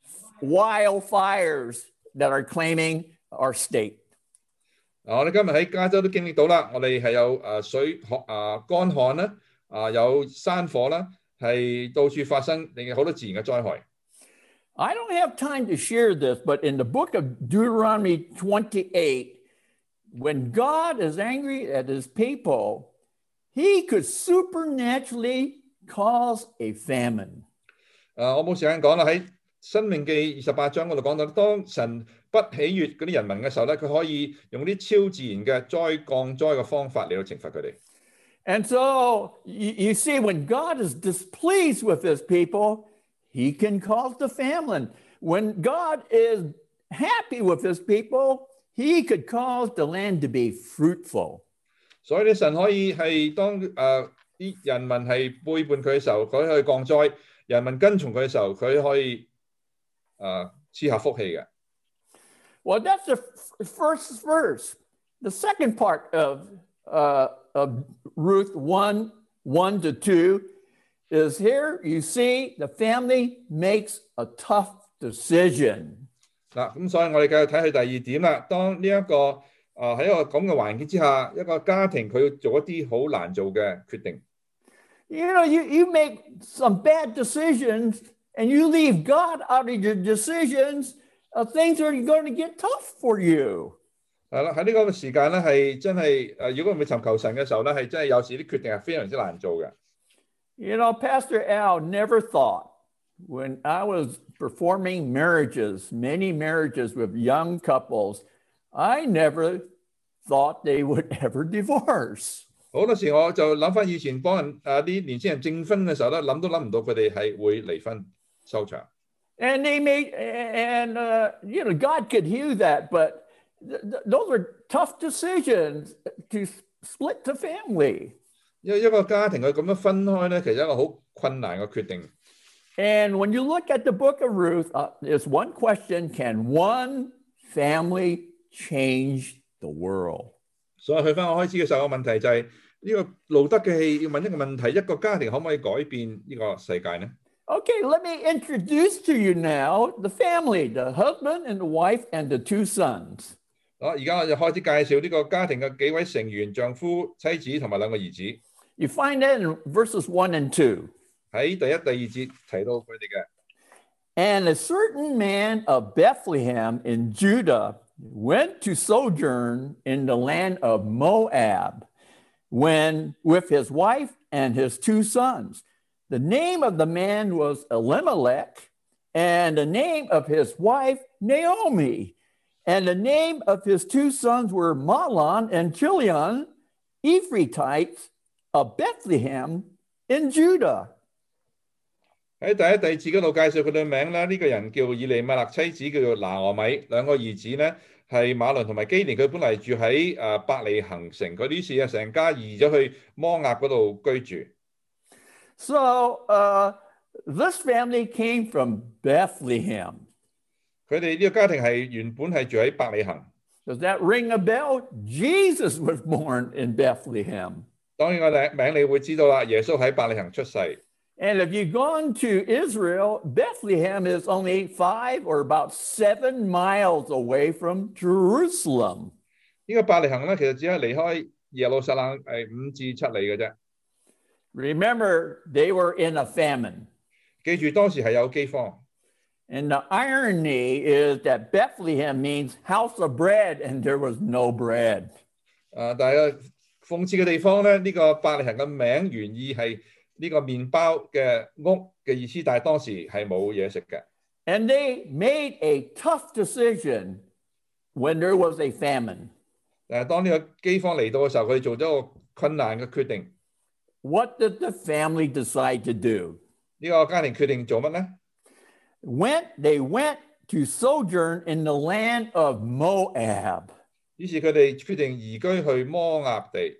wildfires that are claiming our state. 我哋今日喺加州都經歷到啦，我哋係有乾旱啦，有山火啦，係到處發生，另外好多自然嘅災害。 I don't have time to share this, but in the book of Deuteronomy 28, when God is angry at his people, he could supernaturally cause a famine. 我冇時間講啦，喺申命記28章嗰度講到，當神不喜悅嗰啲人民嘅時候咧，佢可以用啲超自然嘅災降災嘅方法嚟到懲罰佢哋。 And so you see, when God is displeased with his people, he can cause the famine. When God is happy with his people, he could cause the land to be fruitful. 所以咧，神可以係當啲人民係背叛佢嘅時候，佢可以降災；人民跟從佢嘅時候，佢可以賜下福氣嘅。 Well, that's the first verse. The second part of Ruth 1:1-2 is here. You see, the family makes a tough decision. 嗱，咁所以我哋繼續睇去第二點啦。當呢一個喺一個咁嘅環境之下，一個家庭佢要做一啲好難做嘅決定。 You know, you make some bad decisions and you leave God out of your decisions, things are going to get tough for you. 係啦，喺呢個時間咧，係真係如果唔係尋求神嘅時候咧，係真係有時啲決定係非常之難做嘅。 You know, Pastor Al never thought when I was performing marriages, many marriages with young couples, I never thought they would ever divorce. 好多時我就諗翻以前幫人啲年輕人證婚嘅時候咧，諗都諗唔到佢哋係會離婚收場。 And they made, you know, God could hear that, but those are tough decisions to split the family. 一個家庭佢咁樣分開咧，其實一個好困難嘅決定。 And when you look at the book of Ruth, there's one question: can one family change the world? 所以去翻我開始嘅時候，個問題就係呢個路德嘅戲要問一個問題：一個家庭可唔可以改變呢個世界呢？ Okay, let me introduce to you now the family, the husband and the wife and the two sons. 好，而家我就開始介紹呢個家庭嘅幾位成員：丈夫、妻子同埋兩個兒子。 You find that in verses 1 and 2. 喺第一、第二節提到佢哋嘅。 And a certain man of Bethlehem in Judah went to sojourn in the land of Moab, when with his wife and his two sons. The name of the man was Elimelech, and the name of his wife Naomi, and the name of his two sons were Mahlon and Chilion, Ephrathites of Bethlehem in Judah. 喺第一、第二節嗰度介紹佢哋嘅名咧，呢個人叫以利米勒，妻子叫做拿俄米，兩個兒子咧係馬倫同埋基連，佢本嚟住喺伯利恆城，佢於是成家移咗去摩押嗰度居住。 So this family came from Bethlehem. 佢哋呢個家庭係原本係住喺伯利恆。 Does that ring a bell? Jesus was born in Bethlehem. 當然個名你會知道啦，耶穌喺伯利恆出世。 And if you've gone to Israel, Bethlehem is only 5 or about 7 miles away from Jerusalem. 呢個伯利恆咧，其實只係離開耶路撒冷係5至7里嘅啫。 Remember, they were in a famine. 記住當時係有饑荒。 And the irony is that Bethlehem means house of bread, and there was no bread. 但係諷刺嘅地方咧，呢個伯利恆嘅名原意係呢個麵包嘅屋嘅意思，但係當時係冇嘢食嘅。 And they made a tough decision when there was a famine. 當呢個饑荒嚟到嘅時候，佢哋做咗個困難嘅決定。 What did the family decide to do? 呢個家庭決定做乜咧？ They went to sojourn in the land of Moab. 於是佢哋決定移居去摩押地。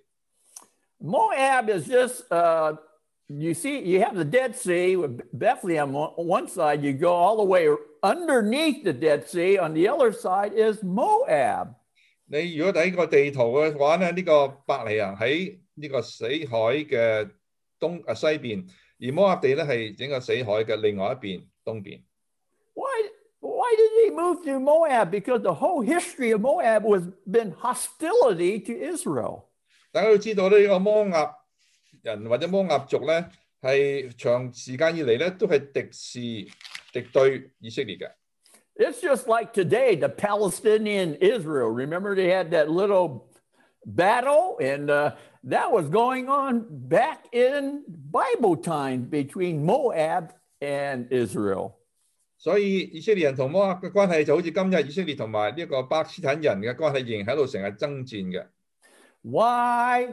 Moab is just you see, you have the Dead Sea with Bethlehem on one side, you go all the way underneath the Dead Sea, on the other side is Moab. 你如果睇個地圖嘅話咧，呢個伯利恆喺呢個死海嘅西邊，而摩押地咧係整個死海嘅另外一邊東邊。 Why did they move to Moab? Because the whole history of Moab was been hostility to Israel. 大家都知道呢個摩押人或者摩押族咧，係長時間以嚟咧都係敵對以色列嘅。 It's just like today, the Palestinian Israel. Remember, they had that little battle, and that was going on back in Bible times between Moab and Israel. 所以以色列人同摩押嘅關係就好似今日以色列同埋呢一個巴勒斯坦人嘅關係，仍然喺度成日爭戰嘅。 Why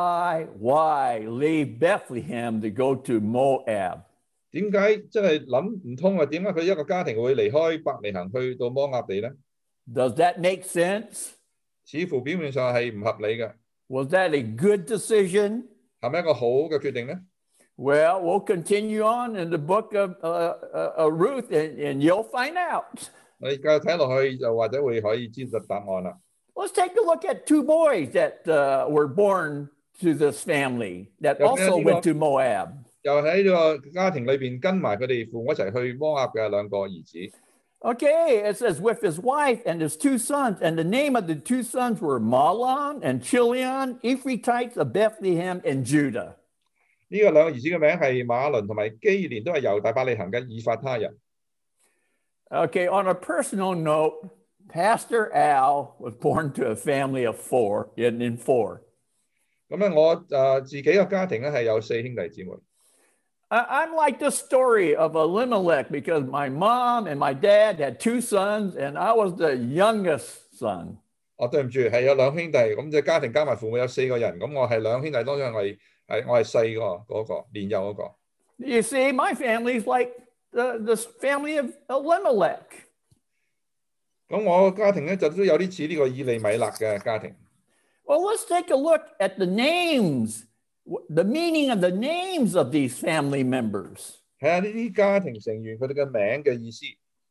leave Bethlehem to go to Moab? 點解真係諗唔通啊？點解佢一個家庭會離開伯利恆去到摩押地咧？ Does that make sense? 似乎表面上係唔合理嘅。 Was that a good decision? 係咪一個好嘅決定咧？ Well, we'll continue on in the book of Ruth, and you'll find out. 我哋繼續睇落去就或者會可以知道答案啦。 Let's take a look at 2 boys that were born to this family that also went to Moab. 又喺呢個家庭裏邊跟埋佢哋父母一齊去摩押嘅2個兒子。 Okay, it says with his wife and his 2 sons, and the name of the 2 sons were Mahlon and Chilion, Ephrathites of Bethlehem and Judah. 呢個2個兒子嘅名係馬倫同埋基連，都係猶大伯利恆嘅以法他人。 Okay, on a personal note, Pastor Al was born to a family of 4. 咁咧，我自己嘅家庭咧係有4兄弟姊妹。 I'm like the story of Elimelech because my mom and my dad had 2 sons and I was the youngest son. 對唔住，係有2兄弟，咁隻家庭加埋父母有4個人，咁我係2兄弟當中我係細嗰個年幼嗰個。 You see, my family is like the family of Elimelech. 咁我家庭咧就都有啲似呢個以利米勒嘅家庭。 Well, let's take a look at the names, the meaning of the names of these family members. 睇下呢啲家庭成員佢哋嘅名嘅意思。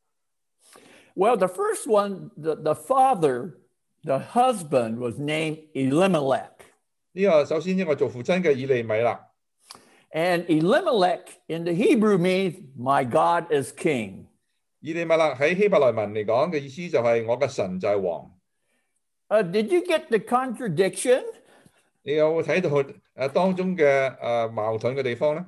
Well, the first one, the father, the husband was named Elimelech. 呢個首先呢個做父親嘅以利米勒。 And Elimelech in the Hebrew means my God is king. 以利米勒喺希伯來文嚟講嘅意思就係我嘅神就係王。 Did you get the contradiction? 你有冇睇到當中嘅矛盾嘅地方咧？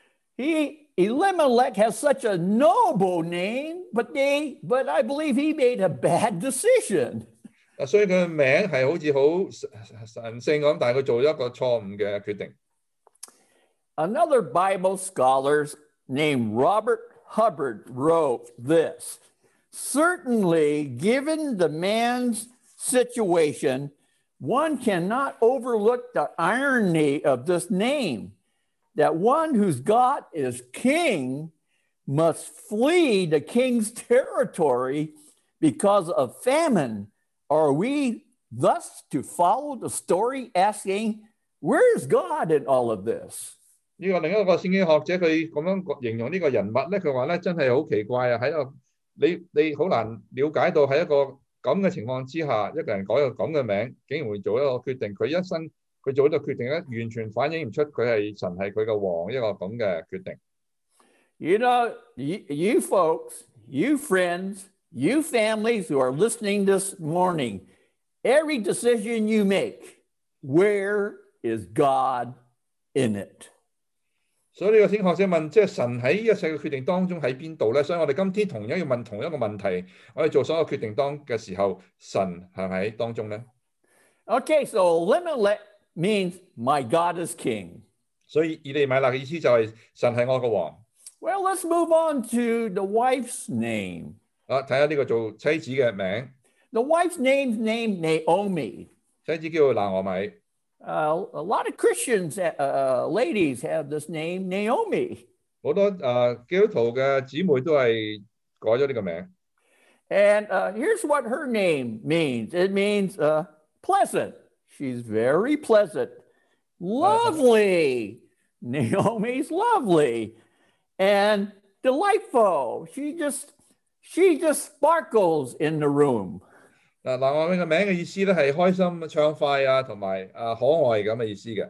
Elimelech has such a noble name, but I believe he made a bad decision. 所以佢嘅名係好似好神聖咁，但係佢做咗一個錯誤嘅決定。 Another Bible scholar named Robert Hubbard wrote this: certainly, given the man's situation, one cannot overlook the irony of this name, that one whose God is king must flee the king's territory because of famine. Are we thus to follow the story asking, where's God in all of this? 呢個另一個聖經學者佢咁樣形容呢個人物咧，佢話咧真係好奇怪啊！喺個你好難了解到喺一個咁嘅情況之下，一個人改個咁嘅名，竟然會做一個決定。佢一生佢做呢個決定咧，完全反映唔出佢係神係佢嘅王一個咁嘅決定。 You know, you folks, you friends, you families who are listening this morning, every decision you make, where is God in it? 所以呢個聖經學者問，即係神喺呢一切嘅決定當中喺邊度咧？所以我哋今天同樣要問同一個問題：我哋做所有決定嘅時候，神係咪喺當中咧 Okay, so Elimelech means my God is king. 所以以利米勒嘅意思就係神係我個王。 Well, let's move on to the wife's name. 睇下呢個做妻子嘅名。 The wife's name's named Naomi. 妻子叫拿俄米。 A lot of Christians, ladies have this name, Naomi. 好多基督徒嘅姊妹都係改咗呢個名。 And here's what her name means. It means pleasant. She's very pleasant. Lovely. Naomi's lovely. And delightful. She just sparkles in the room. 拿俄米嘅名嘅意思咧係開心、暢快啊，同埋可愛咁嘅意思嘅。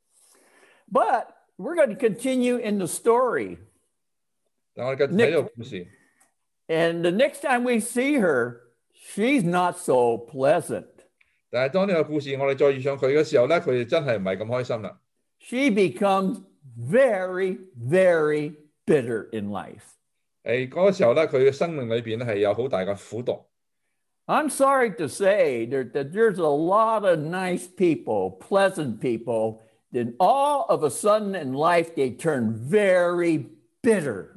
But we're going to continue in the story. 但我哋繼續睇呢個故事。 And the next time we see her, she's not so pleasant. 但係當呢個故事我哋再遇上佢嘅時候咧，佢真係唔係咁開心啦。 She becomes very, very bitter in life. 嗰個時候咧，佢嘅生命裏邊咧係有好大嘅苦毒。 I'm sorry to say that there's a lot of nice people, pleasant people, then all of a sudden in life they turn very bitter.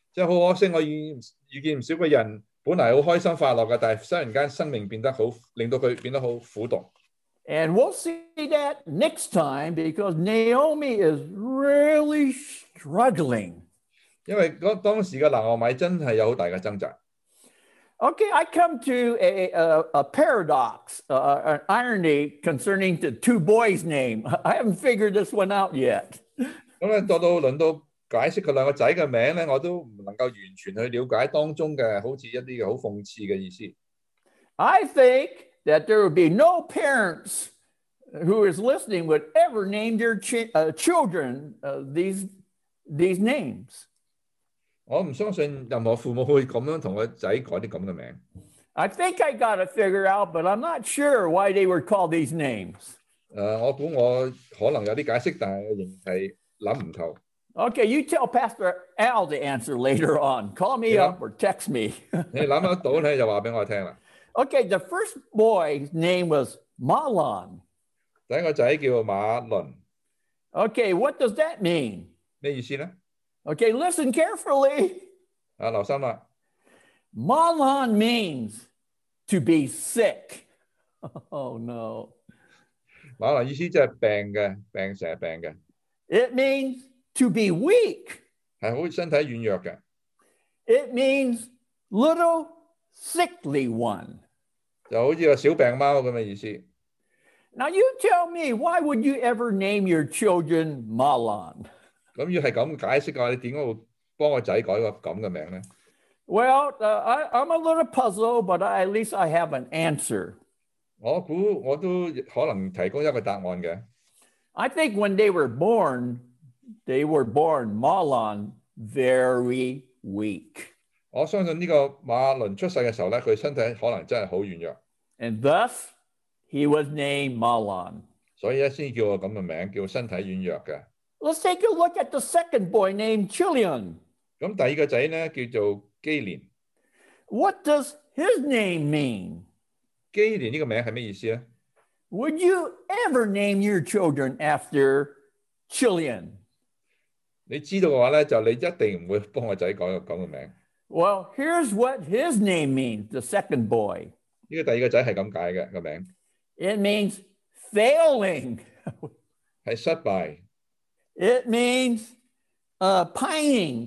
即係好可惜，我遇見唔少嘅人，本嚟好開心快樂嘅，但係忽然間生命變得好，令到佢變得好苦毒。 And we'll see that next time because Naomi is really struggling. 因為當時嘅拿俄米真係有好大嘅掙扎。 Okay, I come to a paradox, an irony concerning the two boys' name. I haven't figured this one out yet. 咁咧，輪到解釋佢兩個仔嘅名咧，我都唔能夠完全去了解當中嘅好似一啲嘅好諷刺嘅意思。 I think that there would be no parents who is listening would ever name their children these names. 我唔相信任何父母會咁樣同個仔改啲咁嘅名。 I think I got it figured out, but I'm not sure why they were called these names. 我估我可能有啲解釋，但係仍係諗唔透。 Okay, you tell Pastor Al the answer later on. Call me up or text me. 你諗得到咧，就話俾我聽啦。 Okay, the first boy's name was Mahlon. 第一個仔叫馬倫， Okay, what does that mean? 咩意思咧？ Okay, listen carefully. 留心啦。 Mahlon means to be sick. Oh no. 馬倫意思即係病嘅，病成日病嘅， It means to be weak. 係好身體軟弱嘅。 It means little sickly one. 就好似個小病貓咁嘅意思。 Now you tell me, why would you ever name your children Mahlon? 咁要係咁解釋嘅話，你點解會幫個仔改個咁嘅名咧？ Well, I'm a little puzzled, but at least I have an answer. 我估我都可能提供一個答案嘅。 I think when they were born Mahlon very weak. 我相信呢個馬倫出世嘅時候咧，佢身體可能真係好軟弱， And thus, he was named Mahlon. 所以咧先叫我咁嘅名，叫身體軟弱嘅。 Let's take a look at the second boy named Chilion. 咁第二個仔咧叫做基連。 What does his name mean? 基連呢個名係咩意思咧？ Would you ever name your children after Chilion? 你知道嘅話咧，就你一定唔會幫個仔改個咁嘅名。 Well, here's what his name means, the second boy. 呢個第二個仔係咁解嘅個名， It means failing. 係失敗， It means pining.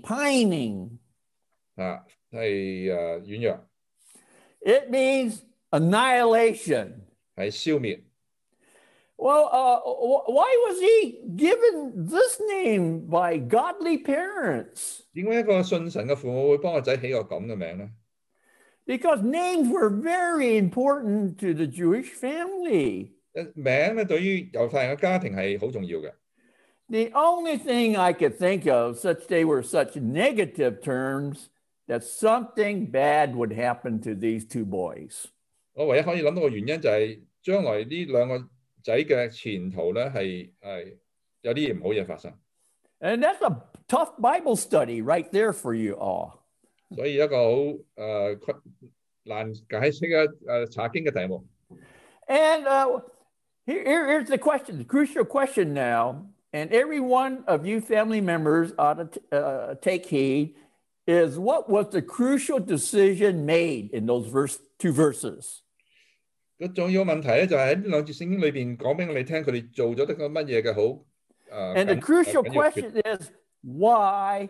係軟弱， It means annihilation. 係消滅。 Well, why was he given this name by godly parents? 點解一個信神嘅父母會幫個仔起個咁嘅名咧？ Because names were very important to the Jewish family. 名咧對於猶太人嘅家庭係好重要嘅。 The only thing I could think of, such they were such negative terms, that something bad would happen to these two boys. 我唯一可以諗到嘅原因就係將來呢兩個仔嘅前途咧係有啲唔好嘢發生。 And that's a tough Bible study right there for you all. 所以一個好難解釋嘅查經嘅題目。 And here's the question, the crucial question now, and every one of you family members ought to take heed, is what was the crucial decision made in those two verses? 個重要問題咧就係喺呢兩節聖經裏邊講俾我哋聽，佢哋做咗啲個乜嘢嘅好 And the crucial question is why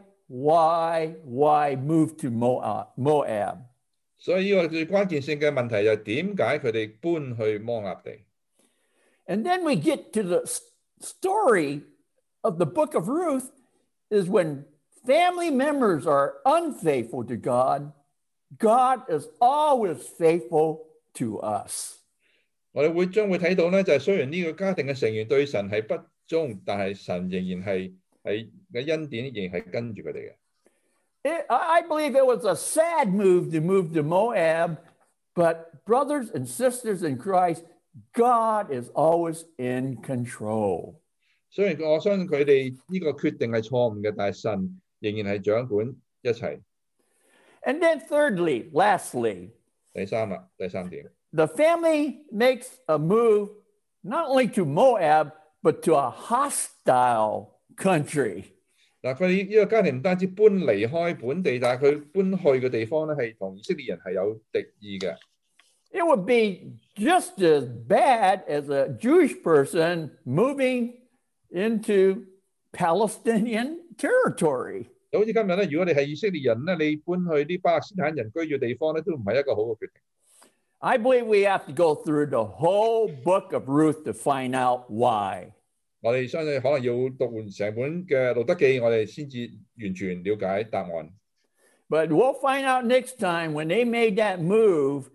move to Moab? 所以呢個最關鍵性嘅問題就係點解佢哋搬去摩押地？ And then we get to the story of the book of Ruth is when family members are unfaithful to God, God is always faithful to us. 我哋將會睇到咧，就係雖然呢個家庭嘅成員對神係不忠，但係神仍然係嘅恩典仍然係跟住佢哋嘅。 I believe it was a sad move to Moab, but brothers and sisters in Christ, God is always in control. 雖然我相信佢哋呢個決定係錯誤嘅，但係神仍然係掌管一切。 And then thirdly, lastly, 第三點。 The family makes a move not only to Moab, but to a hostile country. 嗱，佢呢個家庭唔單止搬離開本地，但係佢搬去嘅地方咧係同以色列人係有敵意嘅。 It would be just as bad as a Jewish person moving into Palestinian territory. 就好似今日咧，如果你係以色列人咧，你搬去啲巴勒斯坦人居住嘅地方咧，都唔係一個好嘅決定。 I believe we have to go through the whole book of Ruth to find out why. 我哋相信可能要讀完成本嘅《路德記》，我哋先至完全了解答案。 But we'll find out next time when they made that move,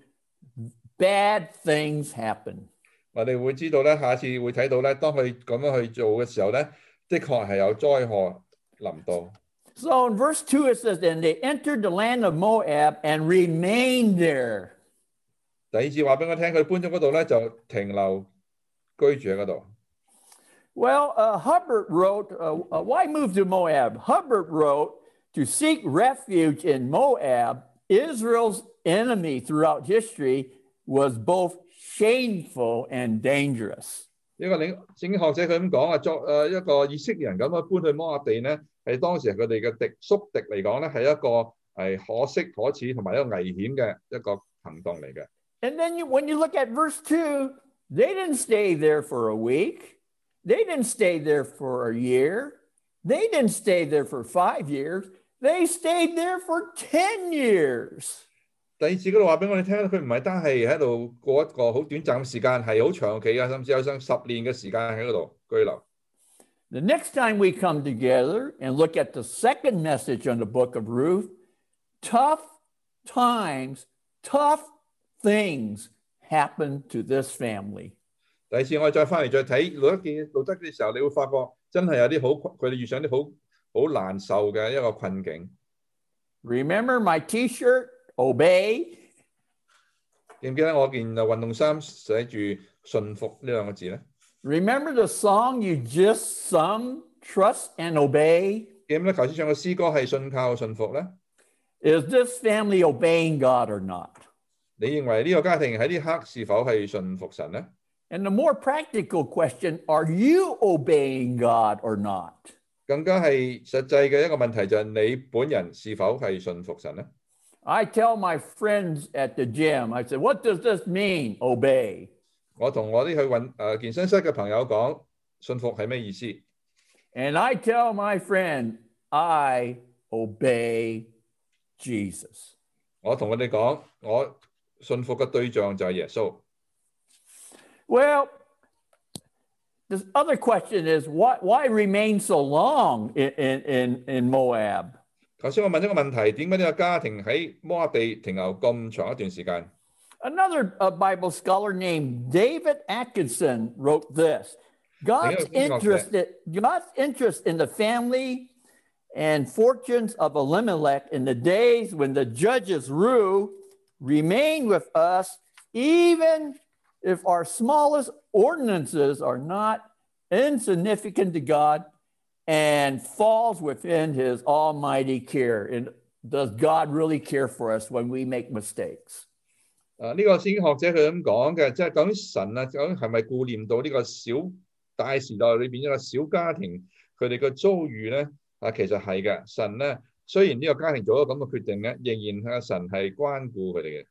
bad things happen. 我哋會知道咧，下次會睇到咧，當佢咁樣去做嘅時候咧，的確係有災禍臨到。 So in verse 2 it says, and they entered the land of Moab and remained there. 第二次話俾我聽，佢搬咗嗰度咧，就停留居住喺嗰度。 Well, Hubbard wrote, why move to Moab? Hubbard wrote, to seek refuge in Moab, Israel's enemy throughout history, was both shameful and dangerous. 一個聖經學者佢咁講啊，作一個以色列人咁樣搬去摩押地咧，係當時係佢哋嘅宿敵嚟講咧，係一個係可惜可恥同埋一個危險嘅一個行動嚟嘅。 And then when you look at verse 2, they didn't stay there for a week. They didn't stay there for a year. They didn't stay there for 5 years. They stayed there for 10 years. 第二次嗰度話俾我哋聽，佢唔係單係喺度過一個好短暫嘅時間，係好長期嘅，甚至有成10年嘅時間喺嗰度居留。 The next time we come together and look at the second message on the book of Ruth, tough times, tough things happen to this family. 第二次我哋再翻嚟再睇路德嘅時候，你會發覺真係有啲好，佢哋遇上啲好難受嘅一個困境。 Remember my T-shirt, obey? 記唔記得我件運動衫寫住順服呢兩個字咧 Remember the song you just sung, trust and obey? 記唔記得頭先唱嘅詩歌係信靠順服咧 Is this family obeying God or not? 你認為呢個家庭喺呢刻是否係順服神咧 And the more practical question, are you obeying God or not? 更加係實際嘅一個問題就係你本人是否係順服神咧 I tell my friends at the gym, I said, what does this mean, obey? 我同我啲去健身室嘅朋友講，順服係咩意思 And I tell my friend, I obey Jesus. 我同佢哋講，我順服嘅對象就係耶穌。 Well, this other question is, why remain so long in Moab? 頭先我問一個問題，點解呢個家庭喺摩押地停留咁長一段時間 Another Bible scholar named David Atkinson wrote this. God's interest in the family and fortunes of Elimelech in the days when the judges rule remain with us, even if our smallest ordinances are not insignificant to God and falls within his almighty care. And does God really care for us when we make mistakes? 呢個聖經學者佢咁講嘅，即係究竟神啊，究竟係咪顧念到呢個大時代裏邊一個小家庭佢哋嘅遭遇咧？其實係嘅，神咧雖然呢個家庭做咗咁嘅決定咧，仍然神係關顧佢哋嘅。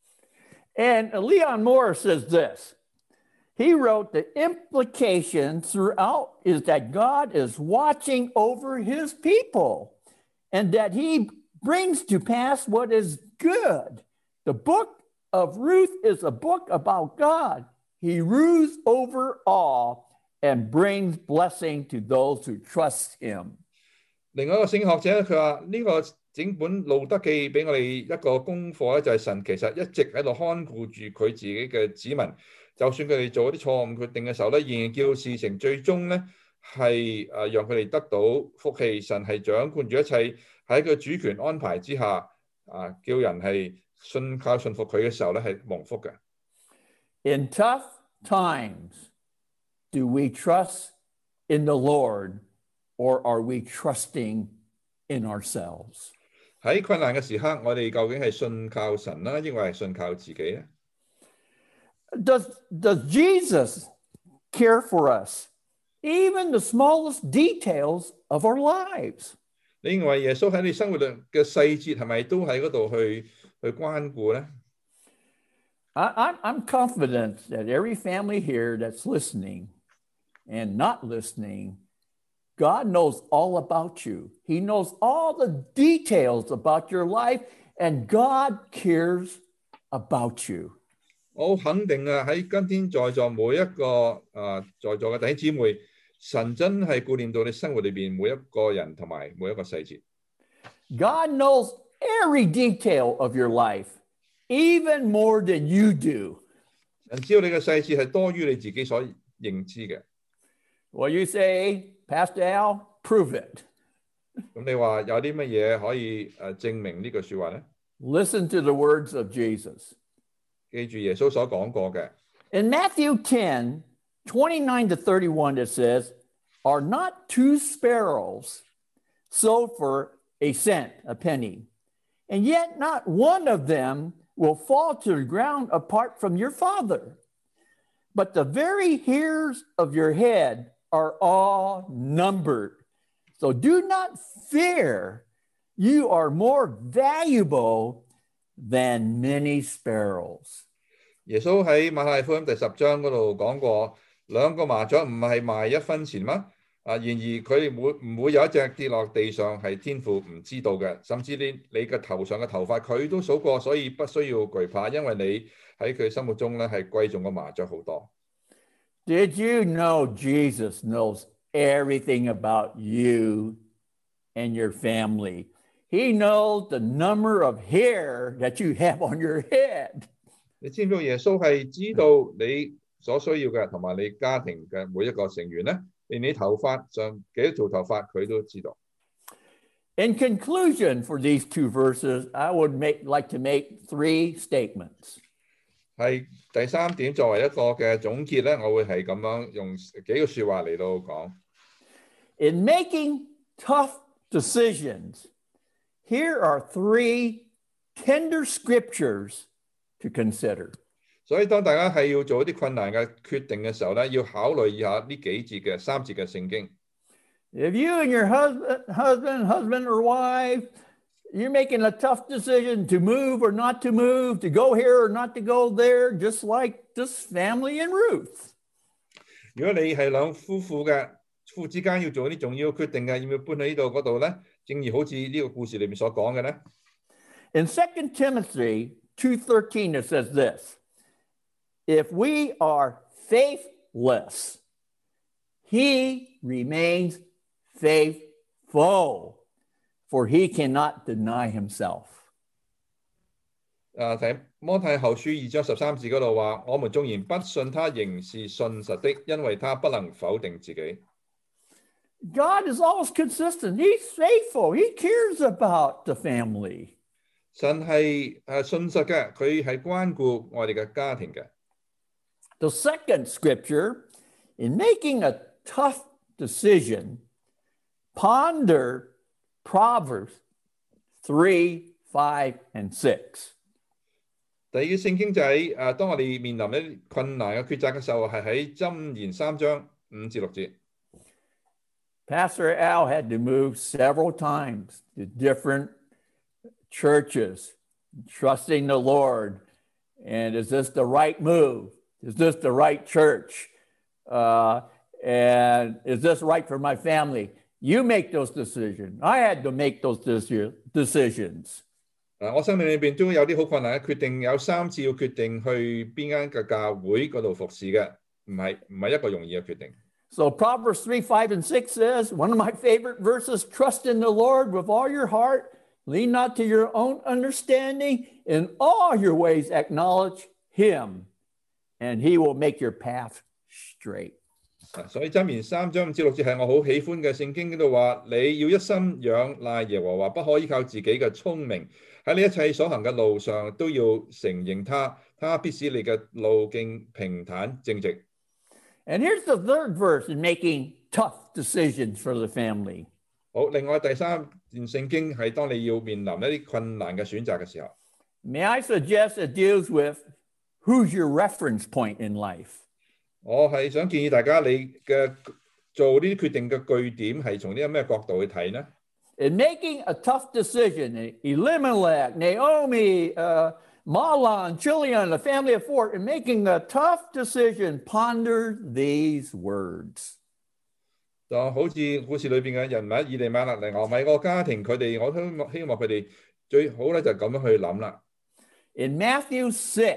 And Leon Morris says this. He wrote the implication throughout is that God is watching over his people and that he brings to pass what is good. The book of Ruth is a book about God. He rules over all and brings blessing to those who trust him. 另外一個聖經學者佢話呢個整本路德記俾我哋一個功課咧，就係神其實一直喺度看顧住佢自己嘅子民，就算佢哋做一啲錯誤決定嘅時候咧，仍然叫事情最終咧係讓佢哋得到福氣。神係掌管住一切，喺佢主權安排之下叫人係信服佢嘅時候咧係蒙福嘅。 In tough times, do we trust in the Lord or are we trusting in ourselves? 喺困難嘅時刻，我哋究竟係信靠神啦，抑或係信靠自己咧 Does Jesus care for us even the smallest details of our lives. 你認為耶穌喺你生活嘅細節係咪都喺嗰度去關顧咧？ I'm confident that every family here that's listening and not listening, God knows all about you. He knows all the details about your life, and God cares about you. 我好肯定啊，喺今天在座每一個在座嘅弟兄姊妹，神真係顧念到你生活裏邊每一個人同埋每一個細節。 God knows every detail of your life, even more than you do. 神知道你嘅細節係多於你自己所認知嘅。 Well, you say, Pastor Al, prove it. 咁你話有啲乜嘢可以證明呢句説話咧？ Listen to the words of Jesus. 記住耶穌所講過嘅。 In Matthew 10, 29 to 31, it says, Are not 2 sparrows sold for a cent, a penny, and yet not one of them will fall to the ground apart from your Father. But the very hairs of your head are all numbered. So do not fear. You are more valuable than many sparrows. 耶穌喺馬太福音第10章嗰度講過，2個麻雀唔係賣1分錢嗎？然而佢哋唔會有一隻跌落地上係天父唔知道嘅，甚至你嘅頭上嘅頭髮佢都數過，所以不需要懼怕，因為你喺佢心目中咧係貴重過麻雀好多。 Did you know Jesus knows everything about you and your family? He knows the number of hair that you have on your head. 你知唔知道耶穌係知道你所需要嘅同埋你家庭嘅每一個成員咧？連你頭髮上幾多條頭髮佢都知道。 In conclusion for these 2 verses, I would like to make 3 statements. 係第3點作為一個嘅總結咧，我會係咁樣用幾個説話嚟到講。 In making tough decisions, here are 3 tender scriptures to consider. 所以當大家係要做一啲困難嘅決定嘅時候咧，要考慮以下呢幾節嘅3節嘅聖經。 If you and your husband or wife, you're making a tough decision to move or not to move, to go here or not to go there, just like this family and Ruth. 如果你係兩夫婦之間要做啲重要決定嘅，要唔要搬去呢度嗰度咧？正如好似呢個故事裏面所講嘅咧。 In 2 Timothy 2:13, it says this. If we are faithless, he remains faithful, for he cannot deny himself. 睇摩太後書2章13節嗰度話，我們縱然不信他，仍是信實的，因為他不能否定自己。 God is always consistent. He's faithful. He cares about the family. 神係信實嘅，佢係關顧我哋嘅家庭嘅。 The second scripture, in making a tough decision, ponder Proverbs 3, 5, and 6. 第二個聖經就係當我哋面臨一啲困難嘅抉擇嘅時候，係喺箴言3章5至6節。 Pastor Al had to move several times to different churches, trusting the Lord. And is this the right move? Is this the right church? And is this right for my family? You make those decisions. I had to make those decisions. 我生命裏邊都有啲好困難嘅決定，有3次要決定去邊間嘅教會嗰度服侍嘅，唔係一個容易嘅決定。 So Proverbs 3, 5, and 6 says, one of my favorite verses, trust in the Lord with all your heart, lean not to your own understanding, in all your ways acknowledge him, and he will make your path straight. 所以箴言3章5至6節係我好喜歡嘅聖經嗰度話，你要一心仰賴耶和華，不可依靠自己嘅聰明，喺你一切所行嘅路上都要承認他，他必使你嘅路徑平坦正直。 And here's the third verse in making tough decisions for the family. 好，另外第3段聖經係當你要面臨一啲困難嘅選擇嘅時候。 May I suggest it deals with who's your reference point in life? 我係想建議大家，你嘅做呢啲決定嘅據點係從呢個咩角度去睇呢？ In making a tough decision, Elimelech, Naomi, Mahlon, Chilion, a family of 4, in making a tough decision, ponder these words. 就好似故事裏邊嘅人物以利瑪勒、尼俄米個家庭，佢哋我希望佢哋最好咧就咁樣去諗啦。 In Matthew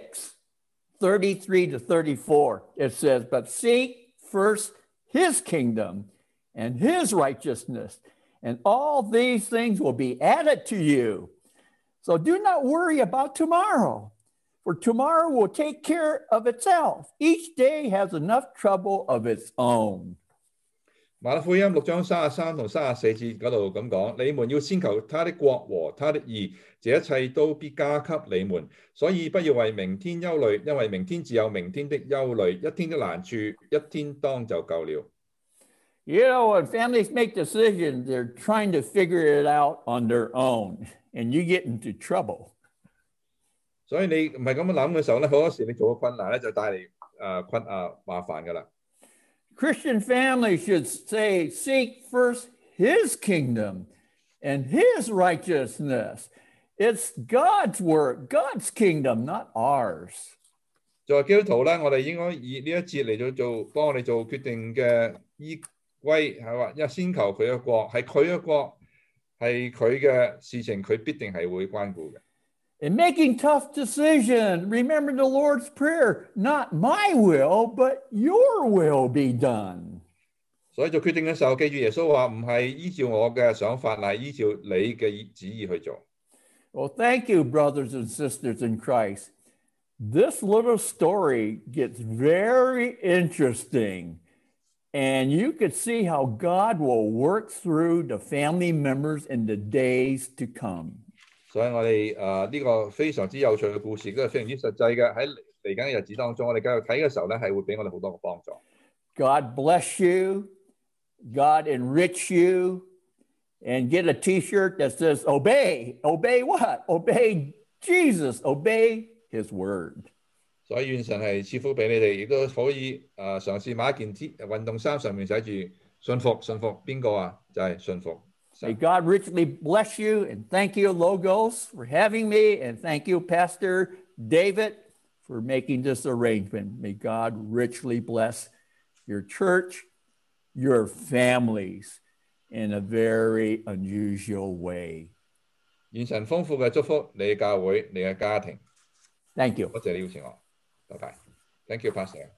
6:33 to 34, it says, "But seek first his kingdom and his righteousness, and all these things will be added to you. So do not worry about tomorrow, for tomorrow will take care of itself. Each day has enough trouble of its own." 馬太福音6章33同34節嗰度咁講：你們要先求他的國和他的義，這一切都必加給你們。所以不要為明天憂慮，因為明天自有明天的憂慮，一天的難處，一天當就夠了。 You know, when families make decisions, they're trying to figure it out on their own, and you get into trouble. 所以你唔係咁樣諗嘅時候咧，好多時你做嘅困難咧就帶嚟麻煩㗎啦。 Christian families should say, seek first his kingdom and his righteousness. It's God's work, God's kingdom, not ours. 作為基督徒咧，我哋應該以呢一節嚟到幫我哋做決定嘅依歸，係話一先求佢嘅國，係佢嘅國，係佢嘅事情，佢必定係會關顧嘅。 In making tough decisions, remember the Lord's Prayer, not my will, but your will be done. 所以做決定嘅時候，記住耶穌話唔係依照我嘅想法，係依照你嘅旨意去做。 Well, thank you, brothers and sisters in Christ. This little story gets very interesting, and you could see how God will work through the family members in the days to come. 所以我哋呢個非常之有趣嘅故事，都係非常之實際嘅。喺嚟緊嘅日子當中，我哋繼續睇嘅時候咧，係會俾我哋好多嘅幫助。 God bless you. God enrich you. And get a T-shirt that says, obey. Obey what? Obey Jesus. Obey his word. 所以願神係賜福俾你哋，亦都可以嘗試買一件運動衫，上面寫住信服，信服邊個啊？就係信服。 May God richly bless you, and thank you, Logos, for having me, and thank you, Pastor David, for making this arrangement. May God richly bless your church, your families in a very unusual way. 願神豐富嘅祝福你嘅教會、你嘅家庭。 Thank you. 多謝你邀請我，拜拜。Thank you, Pastor.